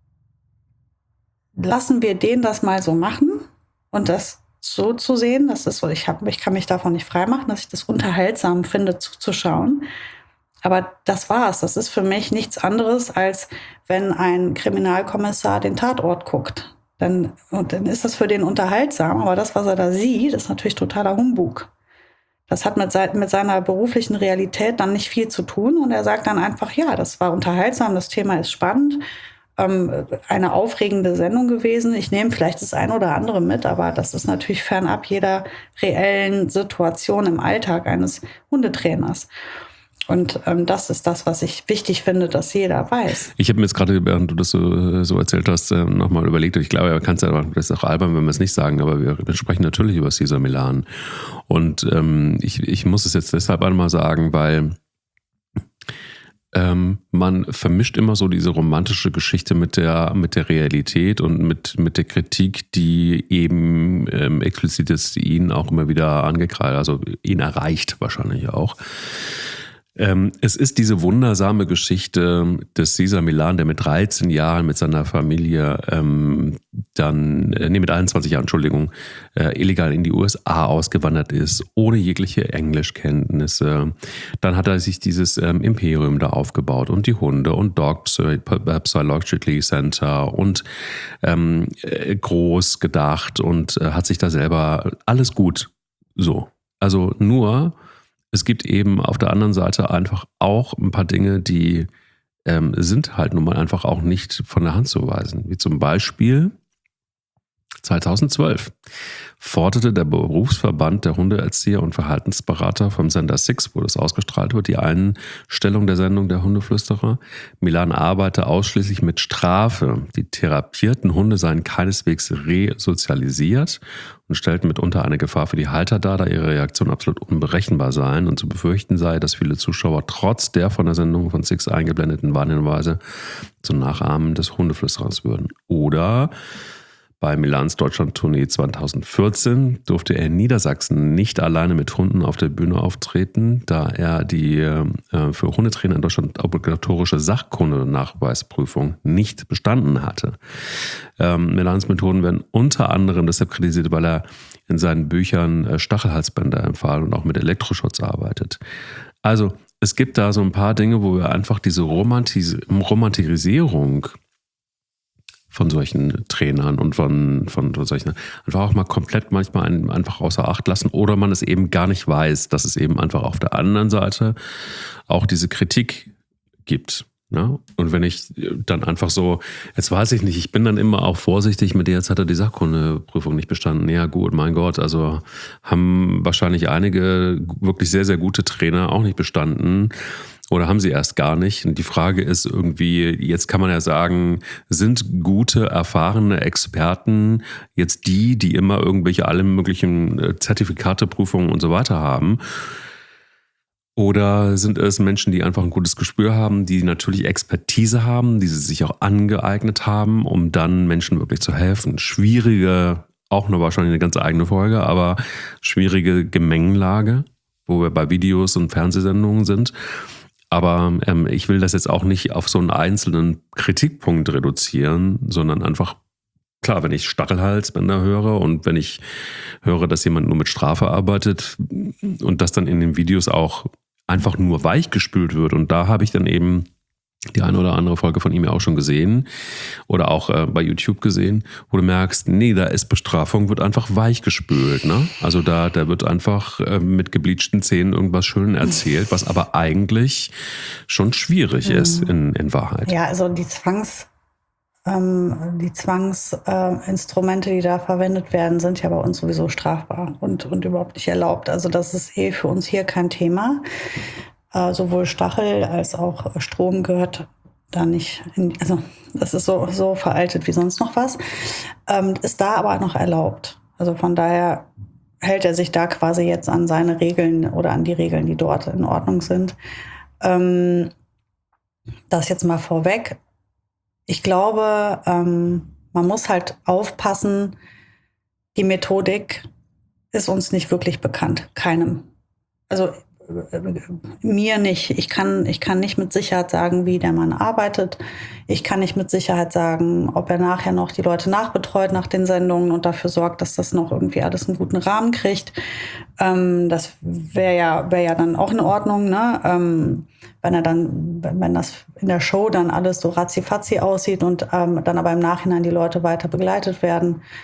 lassen wir den das mal so machen und das so zu sehen, dass das so, ich, hab, ich kann mich davon nicht freimachen, dass ich das unterhaltsam finde, zuzuschauen. Aber das war's. Das ist für mich nichts anderes, als wenn ein Kriminalkommissar den Tatort guckt. Dann, und dann ist das für den unterhaltsam, aber das, was er da sieht, ist natürlich totaler Humbug. Das hat mit, mit seiner beruflichen Realität dann nicht viel zu tun. Und er sagt dann einfach, ja, das war unterhaltsam, das Thema ist spannend, ähm, eine aufregende Sendung gewesen. Ich nehme vielleicht das eine oder andere mit, aber das ist natürlich fernab jeder reellen Situation im Alltag eines Hundetrainers. Und ähm, das ist das, was ich wichtig finde, dass jeder weiß. Ich habe mir jetzt gerade, während du das so, so erzählt hast, äh, nochmal überlegt. Ich glaube, man kann es ja, das ist auch albern, wenn wir es nicht sagen, aber wir, wir sprechen natürlich über Cesar Millan. Und ähm, ich, ich muss es jetzt deshalb einmal sagen, weil ähm, man vermischt immer so diese romantische Geschichte mit der, mit der Realität und mit, mit der Kritik, die eben ähm, explizit jetzt ihn auch immer wieder angekreidet, also ihn erreicht wahrscheinlich auch. Ähm, es ist diese wundersame Geschichte des Cesar Millan, der mit dreizehn Jahren mit seiner Familie ähm, dann, äh, nee, mit einundzwanzig Jahren, Entschuldigung, äh, illegal in die U S A ausgewandert ist, ohne jegliche Englischkenntnisse. Dann hat er sich dieses ähm, Imperium da aufgebaut und die Hunde und Dog Psychologically Center und ähm, äh, groß gedacht und äh, hat sich da selber alles gut so. Also nur es gibt eben auf der anderen Seite einfach auch ein paar Dinge, die ähm, sind halt nun mal einfach auch nicht von der Hand zu weisen. Wie zum Beispiel zweitausendzwölf forderte der Berufsverband der Hundeerzieher und Verhaltensberater vom Sender Six, wo das ausgestrahlt wird, die Einstellung der Sendung der Hundeflüsterer. Millan arbeite ausschließlich mit Strafe. Die therapierten Hunde seien keineswegs resozialisiert und stellten mitunter eine Gefahr für die Halter dar, da ihre Reaktionen absolut unberechenbar seien und zu befürchten sei, dass viele Zuschauer trotz der von der Sendung von Six eingeblendeten Warnhinweise zum Nachahmen des Hundeflüsterers würden. Oder bei Millans Deutschland-Tournee zweitausendvierzehn durfte er in Niedersachsen nicht alleine mit Hunden auf der Bühne auftreten, da er die äh, für Hundetrainer in Deutschland obligatorische Sachkunde-Nachweisprüfung nicht bestanden hatte. Ähm, Millans Methoden werden unter anderem deshalb kritisiert, weil er in seinen Büchern äh, Stachelhalsbänder empfahl und auch mit Elektroschutz arbeitet. Also es gibt da so ein paar Dinge, wo wir einfach diese Romantis- Romantisierung von solchen Trainern und von, von solchen, einfach auch mal komplett manchmal einen einfach außer Acht lassen oder man es eben gar nicht weiß, dass es eben einfach auf der anderen Seite auch diese Kritik gibt. Ne? Und wenn ich dann einfach so, jetzt weiß ich nicht, ich bin dann immer auch vorsichtig mit dir, jetzt hat er die Sachkundeprüfung nicht bestanden. Ja gut, mein Gott, also haben wahrscheinlich einige wirklich sehr, sehr gute Trainer auch nicht bestanden. Oder haben sie erst gar nicht? Und die Frage ist irgendwie, jetzt kann man ja sagen, sind gute, erfahrene Experten jetzt die, die immer irgendwelche alle möglichen Zertifikate, Prüfungen und so weiter haben? Oder sind es Menschen, die einfach ein gutes Gespür haben, die natürlich Expertise haben, die sie sich auch angeeignet haben, um dann Menschen wirklich zu helfen? Schwierige, auch noch wahrscheinlich eine ganz eigene Folge, aber schwierige Gemengelage, wo wir bei Videos und Fernsehsendungen sind. Aber ähm, ich will das jetzt auch nicht auf so einen einzelnen Kritikpunkt reduzieren, sondern einfach, klar, wenn ich Stachelhalsbänder höre und wenn ich höre, dass jemand nur mit Strafe arbeitet und das dann in den Videos auch einfach nur weichgespült wird. Und da habe ich dann eben die eine oder andere Folge von ihm ja auch schon gesehen oder auch äh, bei YouTube gesehen, wo du merkst, nee, da ist Bestrafung, wird einfach weichgespült. Ne? Also da, da wird einfach äh, mit gebleachten Zähnen irgendwas schön erzählt, was aber eigentlich schon schwierig mhm. ist in, in Wahrheit. Ja, also die Zwangs... Ähm, die Zwangsinstrumente, äh, die da verwendet werden, sind ja bei uns sowieso strafbar und, und überhaupt nicht erlaubt. Also das ist eh für uns hier kein Thema. Äh, sowohl Stachel als auch Strom gehört da nicht in, also das ist so, so veraltet wie sonst noch was. Ähm, ist da aber noch erlaubt. Also von daher hält er sich da quasi jetzt an seine Regeln oder an die Regeln, die dort in Ordnung sind. Ähm, das jetzt mal vorweg. Ich glaube, ähm, man muss halt aufpassen, die Methodik ist uns nicht wirklich bekannt, keinem. Also äh, mir nicht. Ich kann, ich kann nicht mit Sicherheit sagen, wie der Mann arbeitet. Ich kann nicht mit Sicherheit sagen, ob er nachher noch die Leute nachbetreut nach den Sendungen und dafür sorgt, dass das noch irgendwie alles einen guten Rahmen kriegt. Ähm, das wäre ja, wär ja dann auch in Ordnung, ne? Ähm, wenn er dann, wenn das in der Show dann alles so ratzi-fatzi aussieht und ähm, dann aber im Nachhinein die Leute weiter begleitet werden.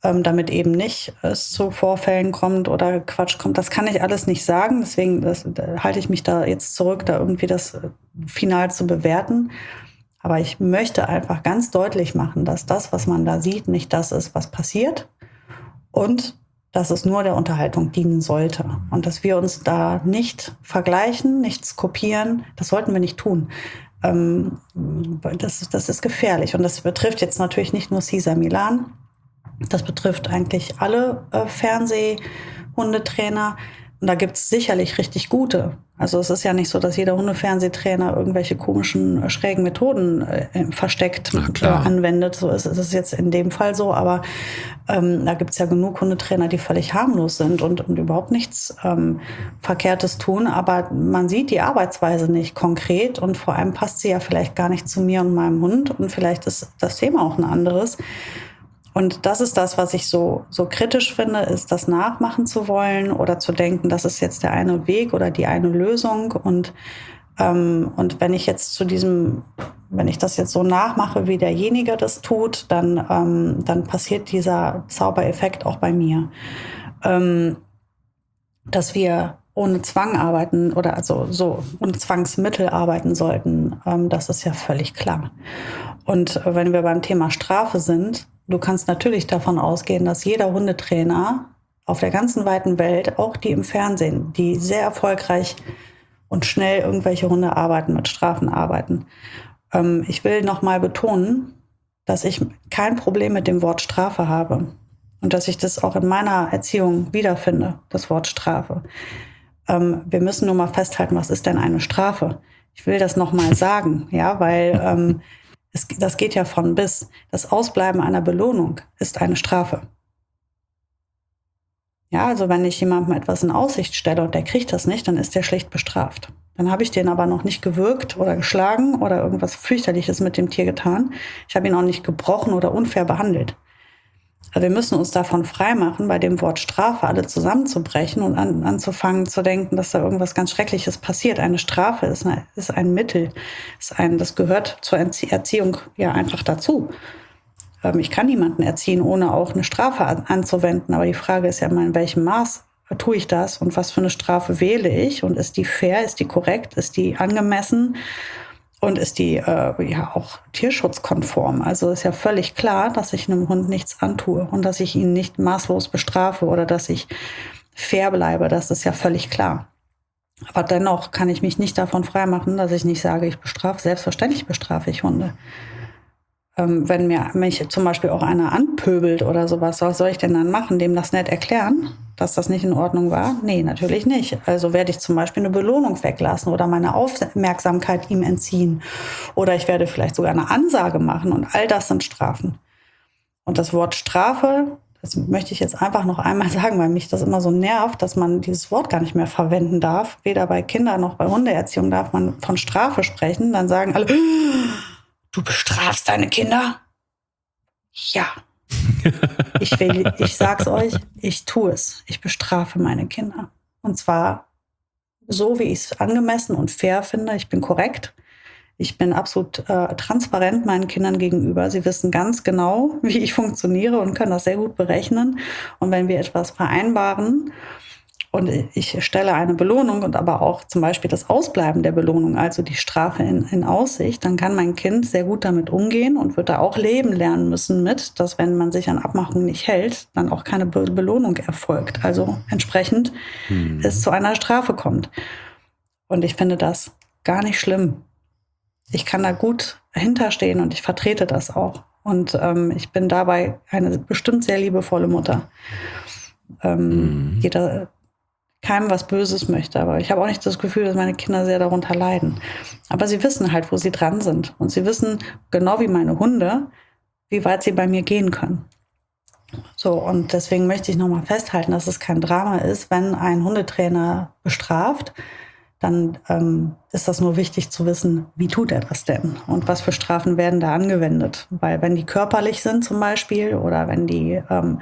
ähm, damit eben nicht es zu Vorfällen kommt oder Quatsch kommt. Das kann ich alles nicht sagen, deswegen das, da halte ich mich da jetzt zurück, da irgendwie das final zu bewerten. Aber ich möchte einfach ganz deutlich machen, dass das, was man da sieht, nicht das ist, was passiert und dass es nur der Unterhaltung dienen sollte und dass wir uns da nicht vergleichen, nichts kopieren. Das sollten wir nicht tun. Ähm, das, das ist gefährlich und das betrifft jetzt natürlich nicht nur Cesar Millan. Das betrifft eigentlich alle äh, Fernsehhundetrainer. Und da gibt es sicherlich richtig gute. Also es ist ja nicht so, dass jeder Hundefernsehtrainer irgendwelche komischen, schrägen Methoden äh, versteckt äh, anwendet. So ist es jetzt in dem Fall so. Aber ähm, da gibt es ja genug Hundetrainer, die völlig harmlos sind und, und überhaupt nichts ähm, Verkehrtes tun. Aber man sieht die Arbeitsweise nicht konkret und vor allem passt sie ja vielleicht gar nicht zu mir und meinem Hund. Und vielleicht ist das Thema auch ein anderes. Und das ist das, was ich so, so kritisch finde, ist das nachmachen zu wollen oder zu denken, das ist jetzt der eine Weg oder die eine Lösung. Und, ähm, und wenn ich jetzt zu diesem, wenn ich das jetzt so nachmache, wie derjenige das tut, dann, ähm, dann passiert dieser Zaubereffekt auch bei mir. Ähm, dass wir ohne Zwang arbeiten oder also so ohne Zwangsmittel arbeiten sollten, ähm, das ist ja völlig klar. Und wenn wir beim Thema Strafe sind, du kannst natürlich davon ausgehen, dass jeder Hundetrainer auf der ganzen weiten Welt, auch die im Fernsehen, die sehr erfolgreich und schnell irgendwelche Hunde arbeiten, mit Strafen arbeiten. Ähm, ich will nochmal betonen, dass ich kein Problem mit dem Wort Strafe habe und dass ich das auch in meiner Erziehung wiederfinde, das Wort Strafe. Ähm, wir müssen nur mal festhalten, was ist denn eine Strafe? Ich will das nochmal sagen, ja, weil ähm, Es, das geht ja von bis. Das Ausbleiben einer Belohnung ist eine Strafe. Ja, also wenn ich jemandem etwas in Aussicht stelle und der kriegt das nicht, dann ist der schlicht bestraft. Dann habe ich den aber noch nicht gewürgt oder geschlagen oder irgendwas fürchterliches mit dem Tier getan. Ich habe ihn auch nicht gebrochen oder unfair behandelt. Also wir müssen uns davon freimachen, bei dem Wort Strafe alle zusammenzubrechen und an, anzufangen zu denken, dass da irgendwas ganz Schreckliches passiert. Eine Strafe ist, eine, ist ein Mittel, ist ein, das gehört zur Erziehung ja einfach dazu. Ähm, ich kann niemanden erziehen, ohne auch eine Strafe an, anzuwenden. Aber die Frage ist ja immer, in welchem Maß tue ich das und was für eine Strafe wähle ich? Und ist die fair, ist die korrekt, ist die angemessen? Und ist die äh, ja auch tierschutzkonform? Also ist ja völlig klar, dass ich einem Hund nichts antue und dass ich ihn nicht maßlos bestrafe oder dass ich fair bleibe. Das ist ja völlig klar. Aber dennoch kann ich mich nicht davon freimachen, dass ich nicht sage, ich bestrafe. Selbstverständlich bestrafe ich Hunde. Ähm, wenn mir mich zum Beispiel auch einer anpöbelt oder sowas, was soll ich denn dann machen? Dem das nett erklären, dass das nicht in Ordnung war? Nee, natürlich nicht. Also werde ich zum Beispiel eine Belohnung weglassen oder meine Aufmerksamkeit ihm entziehen. Oder ich werde vielleicht sogar eine Ansage machen und all das sind Strafen. Und das Wort Strafe, das möchte ich jetzt einfach noch einmal sagen, weil mich das immer so nervt, dass man dieses Wort gar nicht mehr verwenden darf. Weder bei Kindern noch bei Hundeerziehung darf man von Strafe sprechen. Dann sagen alle, du bestrafst deine Kinder? Ja. Ich will, ich sag's euch, ich tue es. Ich bestrafe meine Kinder. Und zwar so, wie ich es angemessen und fair finde. Ich bin korrekt. Ich bin absolut äh, transparent meinen Kindern gegenüber. Sie wissen ganz genau, wie ich funktioniere und können das sehr gut berechnen. Und wenn wir etwas vereinbaren und ich stelle eine Belohnung und aber auch zum Beispiel das Ausbleiben der Belohnung, also die Strafe in, in Aussicht, dann kann mein Kind sehr gut damit umgehen und wird da auch leben lernen müssen mit, dass wenn man sich an Abmachungen nicht hält, dann auch keine Be- Belohnung erfolgt. Also entsprechend hm. es zu einer Strafe kommt. Und ich finde das gar nicht schlimm. Ich kann da gut hinterstehen und ich vertrete das auch. Und ähm, ich bin dabei eine bestimmt sehr liebevolle Mutter. Ähm, hm. Jeder keinem was Böses möchte, aber ich habe auch nicht das Gefühl, dass meine Kinder sehr darunter leiden. Aber sie wissen halt, wo sie dran sind. Und sie wissen, genau wie meine Hunde, wie weit sie bei mir gehen können. So, und deswegen möchte ich nochmal festhalten, dass es kein Drama ist, wenn ein Hundetrainer bestraft, dann ähm, ist das nur wichtig zu wissen, wie tut er das denn? Und was für Strafen werden da angewendet? Weil wenn die körperlich sind zum Beispiel oder wenn die ähm,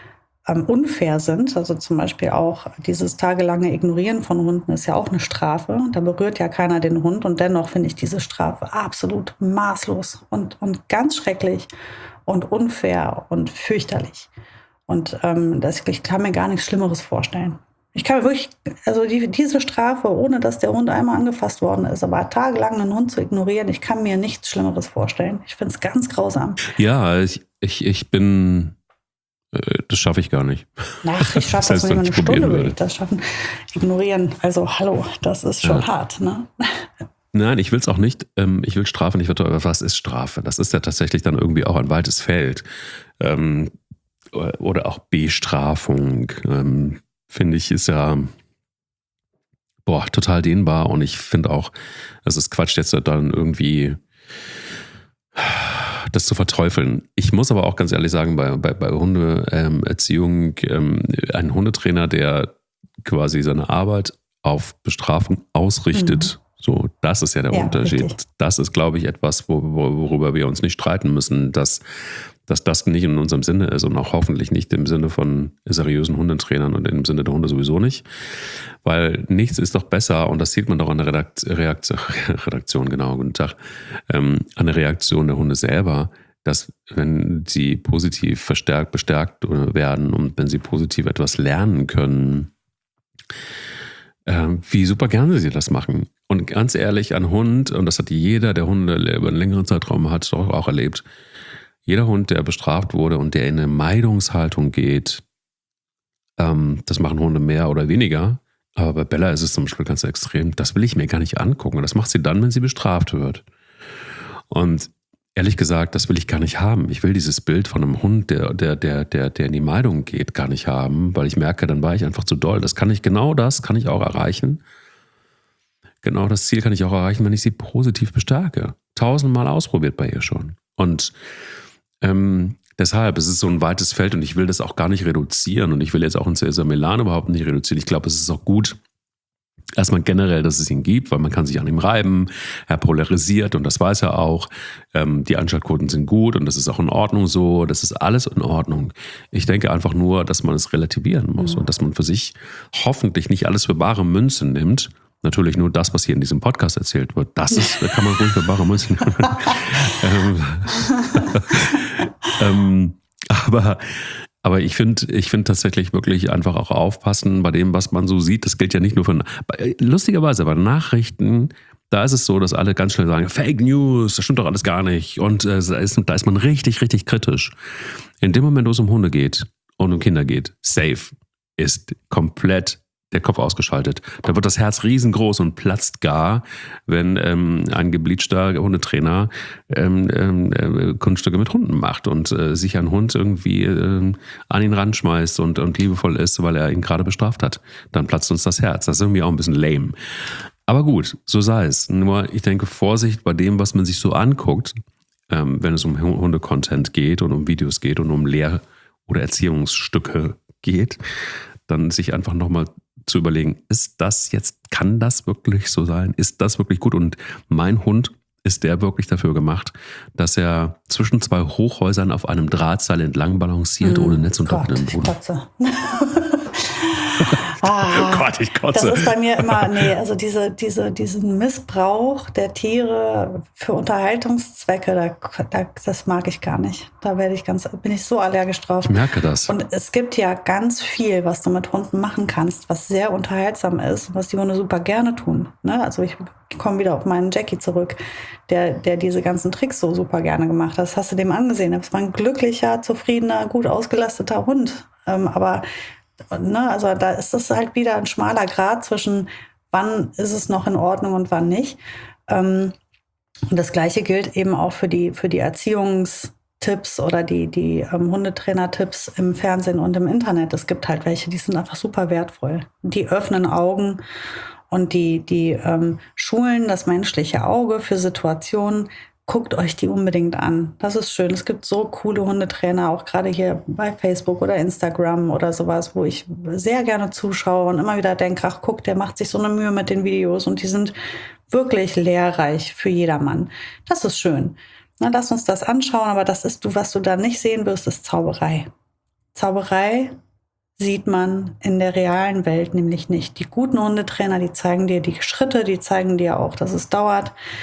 unfair sind, also zum Beispiel auch dieses tagelange Ignorieren von Hunden ist ja auch eine Strafe. Da berührt ja keiner den Hund und dennoch finde ich diese Strafe absolut maßlos und, und ganz schrecklich und unfair und fürchterlich. Und ähm, das, ich kann mir gar nichts Schlimmeres vorstellen. Ich kann mir wirklich, also die, diese Strafe, ohne dass der Hund einmal angefasst worden ist, aber tagelang einen Hund zu ignorieren, ich kann mir nichts Schlimmeres vorstellen. Ich finde es ganz grausam. Ja, ich, ich, ich bin, äh, das schaffe ich gar nicht. Ach, ich schaffe das, das heißt, nicht, eine Stunde würde ich das schaffen. Ignorieren, also hallo, das ist schon ja. hart, ne? Nein, ich will es auch nicht. Ähm, ich will Strafe nicht verteufeln. Was ist Strafe? Das ist ja tatsächlich dann irgendwie auch ein weites Feld. Ähm, oder auch Bestrafung. Ähm, finde ich, ist ja boah, total dehnbar und ich finde auch, es ist Quatsch, jetzt dann irgendwie das zu verteufeln. Ich muss aber auch ganz ehrlich sagen, bei, bei, bei Hundeerziehung, ähm, ein Hundetrainer, der quasi seine Arbeit auf Bestrafung ausrichtet, mhm. so, das ist ja der ja, Unterschied. Richtig. Das ist, glaube ich, etwas, wo, worüber wir uns nicht streiten müssen, dass dass das nicht in unserem Sinne ist und auch hoffentlich nicht im Sinne von seriösen Hundetrainern und im Sinne der Hunde sowieso nicht. Weil nichts ist doch besser, und das sieht man doch an der Redakt- Reaktion, Redaktion, genau, guten Tag, ähm, an der Reaktion der Hunde selber, dass wenn sie positiv verstärkt, bestärkt werden und wenn sie positiv etwas lernen können, äh, wie super gerne sie das machen. Und ganz ehrlich, ein Hund, und das hat jeder, der Hunde über einen längeren Zeitraum hat, doch auch erlebt, jeder Hund, der bestraft wurde und der in eine Meidungshaltung geht, ähm, das machen Hunde mehr oder weniger. Aber bei Bella ist es zum Beispiel ganz extrem. Das will ich mir gar nicht angucken. Und das macht sie dann, wenn sie bestraft wird. Und ehrlich gesagt, das will ich gar nicht haben. Ich will dieses Bild von einem Hund, der, der, der, der, der in die Meidung geht, gar nicht haben, weil ich merke, dann war ich einfach zu doll. Das kann ich, genau das kann ich auch erreichen. Genau das Ziel kann ich auch erreichen, wenn ich sie positiv bestärke. Tausendmal ausprobiert bei ihr schon. Und Ähm, deshalb, es ist so ein weites Feld und ich will das auch gar nicht reduzieren und ich will jetzt auch in Cäsar Milan überhaupt nicht reduzieren. Ich glaube, es ist auch gut, erstmal generell, dass es ihn gibt, weil man kann sich an ihm reiben. Er polarisiert und das weiß er auch. Ähm, die Einschaltquoten sind gut und das ist auch in Ordnung so. Das ist alles in Ordnung. Ich denke einfach nur, dass man es relativieren muss mhm. und dass man für sich hoffentlich nicht alles für bare Münze nimmt. Natürlich nur das, was hier in diesem Podcast erzählt wird. Das ist, kann man ruhig für bare Münze nehmen. ähm, ähm, aber, aber ich finde ich find tatsächlich wirklich einfach auch aufpassen bei dem, was man so sieht. Das gilt ja nicht nur für, lustigerweise bei Nachrichten, da ist es so, dass alle ganz schnell sagen, Fake News, das stimmt doch alles gar nicht. Und äh, da, ist, da ist man richtig, richtig kritisch. In dem Moment, wo es um Hunde geht und um Kinder geht, safe, ist komplett der Kopf ausgeschaltet. Da wird das Herz riesengroß und platzt gar, wenn ähm, ein gebleachter Hundetrainer ähm, ähm, Kunststücke mit Hunden macht und äh, sich ein Hund irgendwie äh, an ihn ranschmeißt und, und liebevoll ist, weil er ihn gerade bestraft hat. Dann platzt uns das Herz. Das ist irgendwie auch ein bisschen lame. Aber gut, so sei es. Nur ich denke, Vorsicht bei dem, was man sich so anguckt, ähm, wenn es um Hunde-Content geht und um Videos geht und um Lehr- oder Erziehungsstücke geht, dann sich einfach nochmal zu überlegen, ist das jetzt, kann das wirklich so sein? Ist das wirklich gut? Und mein Hund, ist der wirklich dafür gemacht, dass er zwischen zwei Hochhäusern auf einem Drahtseil entlang balanciert, mm, ohne Netz und offenem Boden? Ah, oh Gott, ich kotze. Das ist bei mir immer, nee, also diese, diese, diesen Missbrauch der Tiere für Unterhaltungszwecke, da, da, das mag ich gar nicht. Da werde ich ganz, bin ich so allergisch drauf. Ich merke das. Und es gibt ja ganz viel, was du mit Hunden machen kannst, was sehr unterhaltsam ist, was die Hunde super gerne tun. Ne? Also ich komme wieder auf meinen Jackie zurück, der, der diese ganzen Tricks so super gerne gemacht hat. Das hast du dem angesehen. Das war ein glücklicher, zufriedener, gut ausgelasteter Hund. Ähm, aber Ne, also da ist es halt wieder ein schmaler Grat zwischen, wann ist es noch in Ordnung und wann nicht. Ähm, und das Gleiche gilt eben auch für die, für die Erziehungstipps oder die, die ähm, Hundetrainer-Tipps im Fernsehen und im Internet. Es gibt halt welche, die sind einfach super wertvoll. Die öffnen Augen und die, die ähm, schulen das menschliche Auge für Situationen. Guckt euch die unbedingt an. Das ist schön. Es gibt so coole Hundetrainer, auch gerade hier bei Facebook oder Instagram oder sowas, wo ich sehr gerne zuschaue und immer wieder denke, ach guck, der macht sich so eine Mühe mit den Videos und die sind wirklich lehrreich für jedermann. Das ist schön. Na, lass uns das anschauen, aber das ist, du, was du da nicht sehen wirst, ist Zauberei. Zauberei sieht man in der realen Welt nämlich nicht. Die guten Hundetrainer, die zeigen dir die Schritte, die zeigen dir auch, dass es dauert.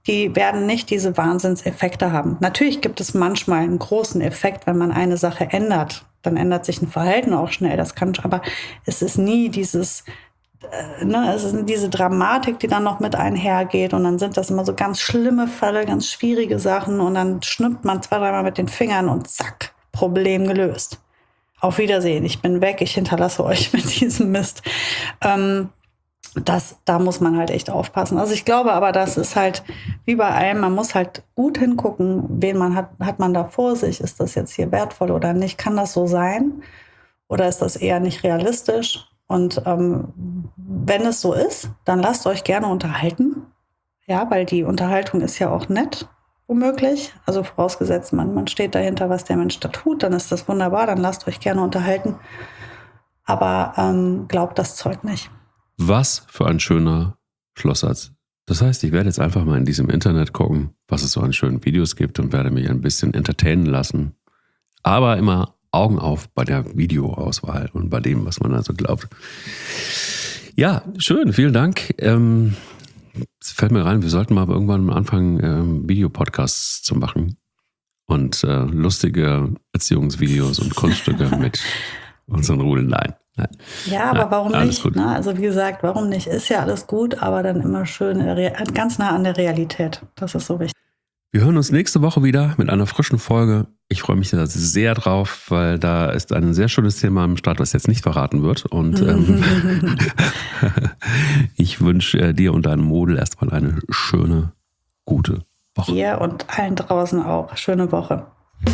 die werden nicht diese Wahnsinnseffekte haben. Natürlich gibt es manchmal einen großen Effekt, wenn man eine Sache ändert. Dann ändert sich ein Verhalten auch schnell. Das kann, aber es ist nie dieses, äh, ne, es ist diese Dramatik, die dann noch mit einhergeht. Und dann sind das immer so ganz schlimme Fälle, ganz schwierige Sachen. Und dann schnippt man zwei, dreimal mit den Fingern und zack, Problem gelöst. Auf Wiedersehen, ich bin weg, ich hinterlasse euch mit diesem Mist. Ähm, Das, da muss man halt echt aufpassen. Also ich glaube aber, das ist halt wie bei allem, man muss halt gut hingucken, wen man hat, hat man da vor sich. Ist das jetzt hier wertvoll oder nicht? Kann das so sein? Oder ist das eher nicht realistisch? Und ähm, wenn es so ist, dann lasst euch gerne unterhalten. Ja, weil die Unterhaltung ist ja auch nett, womöglich. Also vorausgesetzt, man, man steht dahinter, was der Mensch da tut, dann ist das wunderbar, dann lasst euch gerne unterhalten. Aber ähm, glaubt das Zeug nicht. Was für ein schöner Schlusssatz. Das heißt, ich werde jetzt einfach mal in diesem Internet gucken, was es so an schönen Videos gibt und werde mich ein bisschen entertainen lassen. Aber immer Augen auf bei der Videoauswahl und bei dem, was man da so glaubt. Ja, schön, vielen Dank. Ähm, es fällt mir rein, wir sollten mal irgendwann anfangen, ähm, Videopodcasts zu machen und äh, lustige Erziehungsvideos und Kunststücke mit unseren Rudeleien. Ja, aber ja, warum nicht? Ne? Also wie gesagt, warum nicht? Ist ja alles gut, aber dann immer schön ganz nah an der Realität. Das ist so wichtig. Wir hören uns nächste Woche wieder mit einer frischen Folge. Ich freue mich sehr drauf, weil da ist ein sehr schönes Thema am Start, was jetzt nicht verraten wird. Und ähm, ich wünsche dir und deinem Model erstmal eine schöne, gute Woche. Dir und allen draußen auch. Schöne Woche.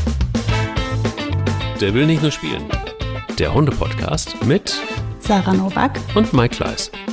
Der will nicht nur spielen. Der Hunde-Podcast mit Sarah Nowak und Mike Kleiss.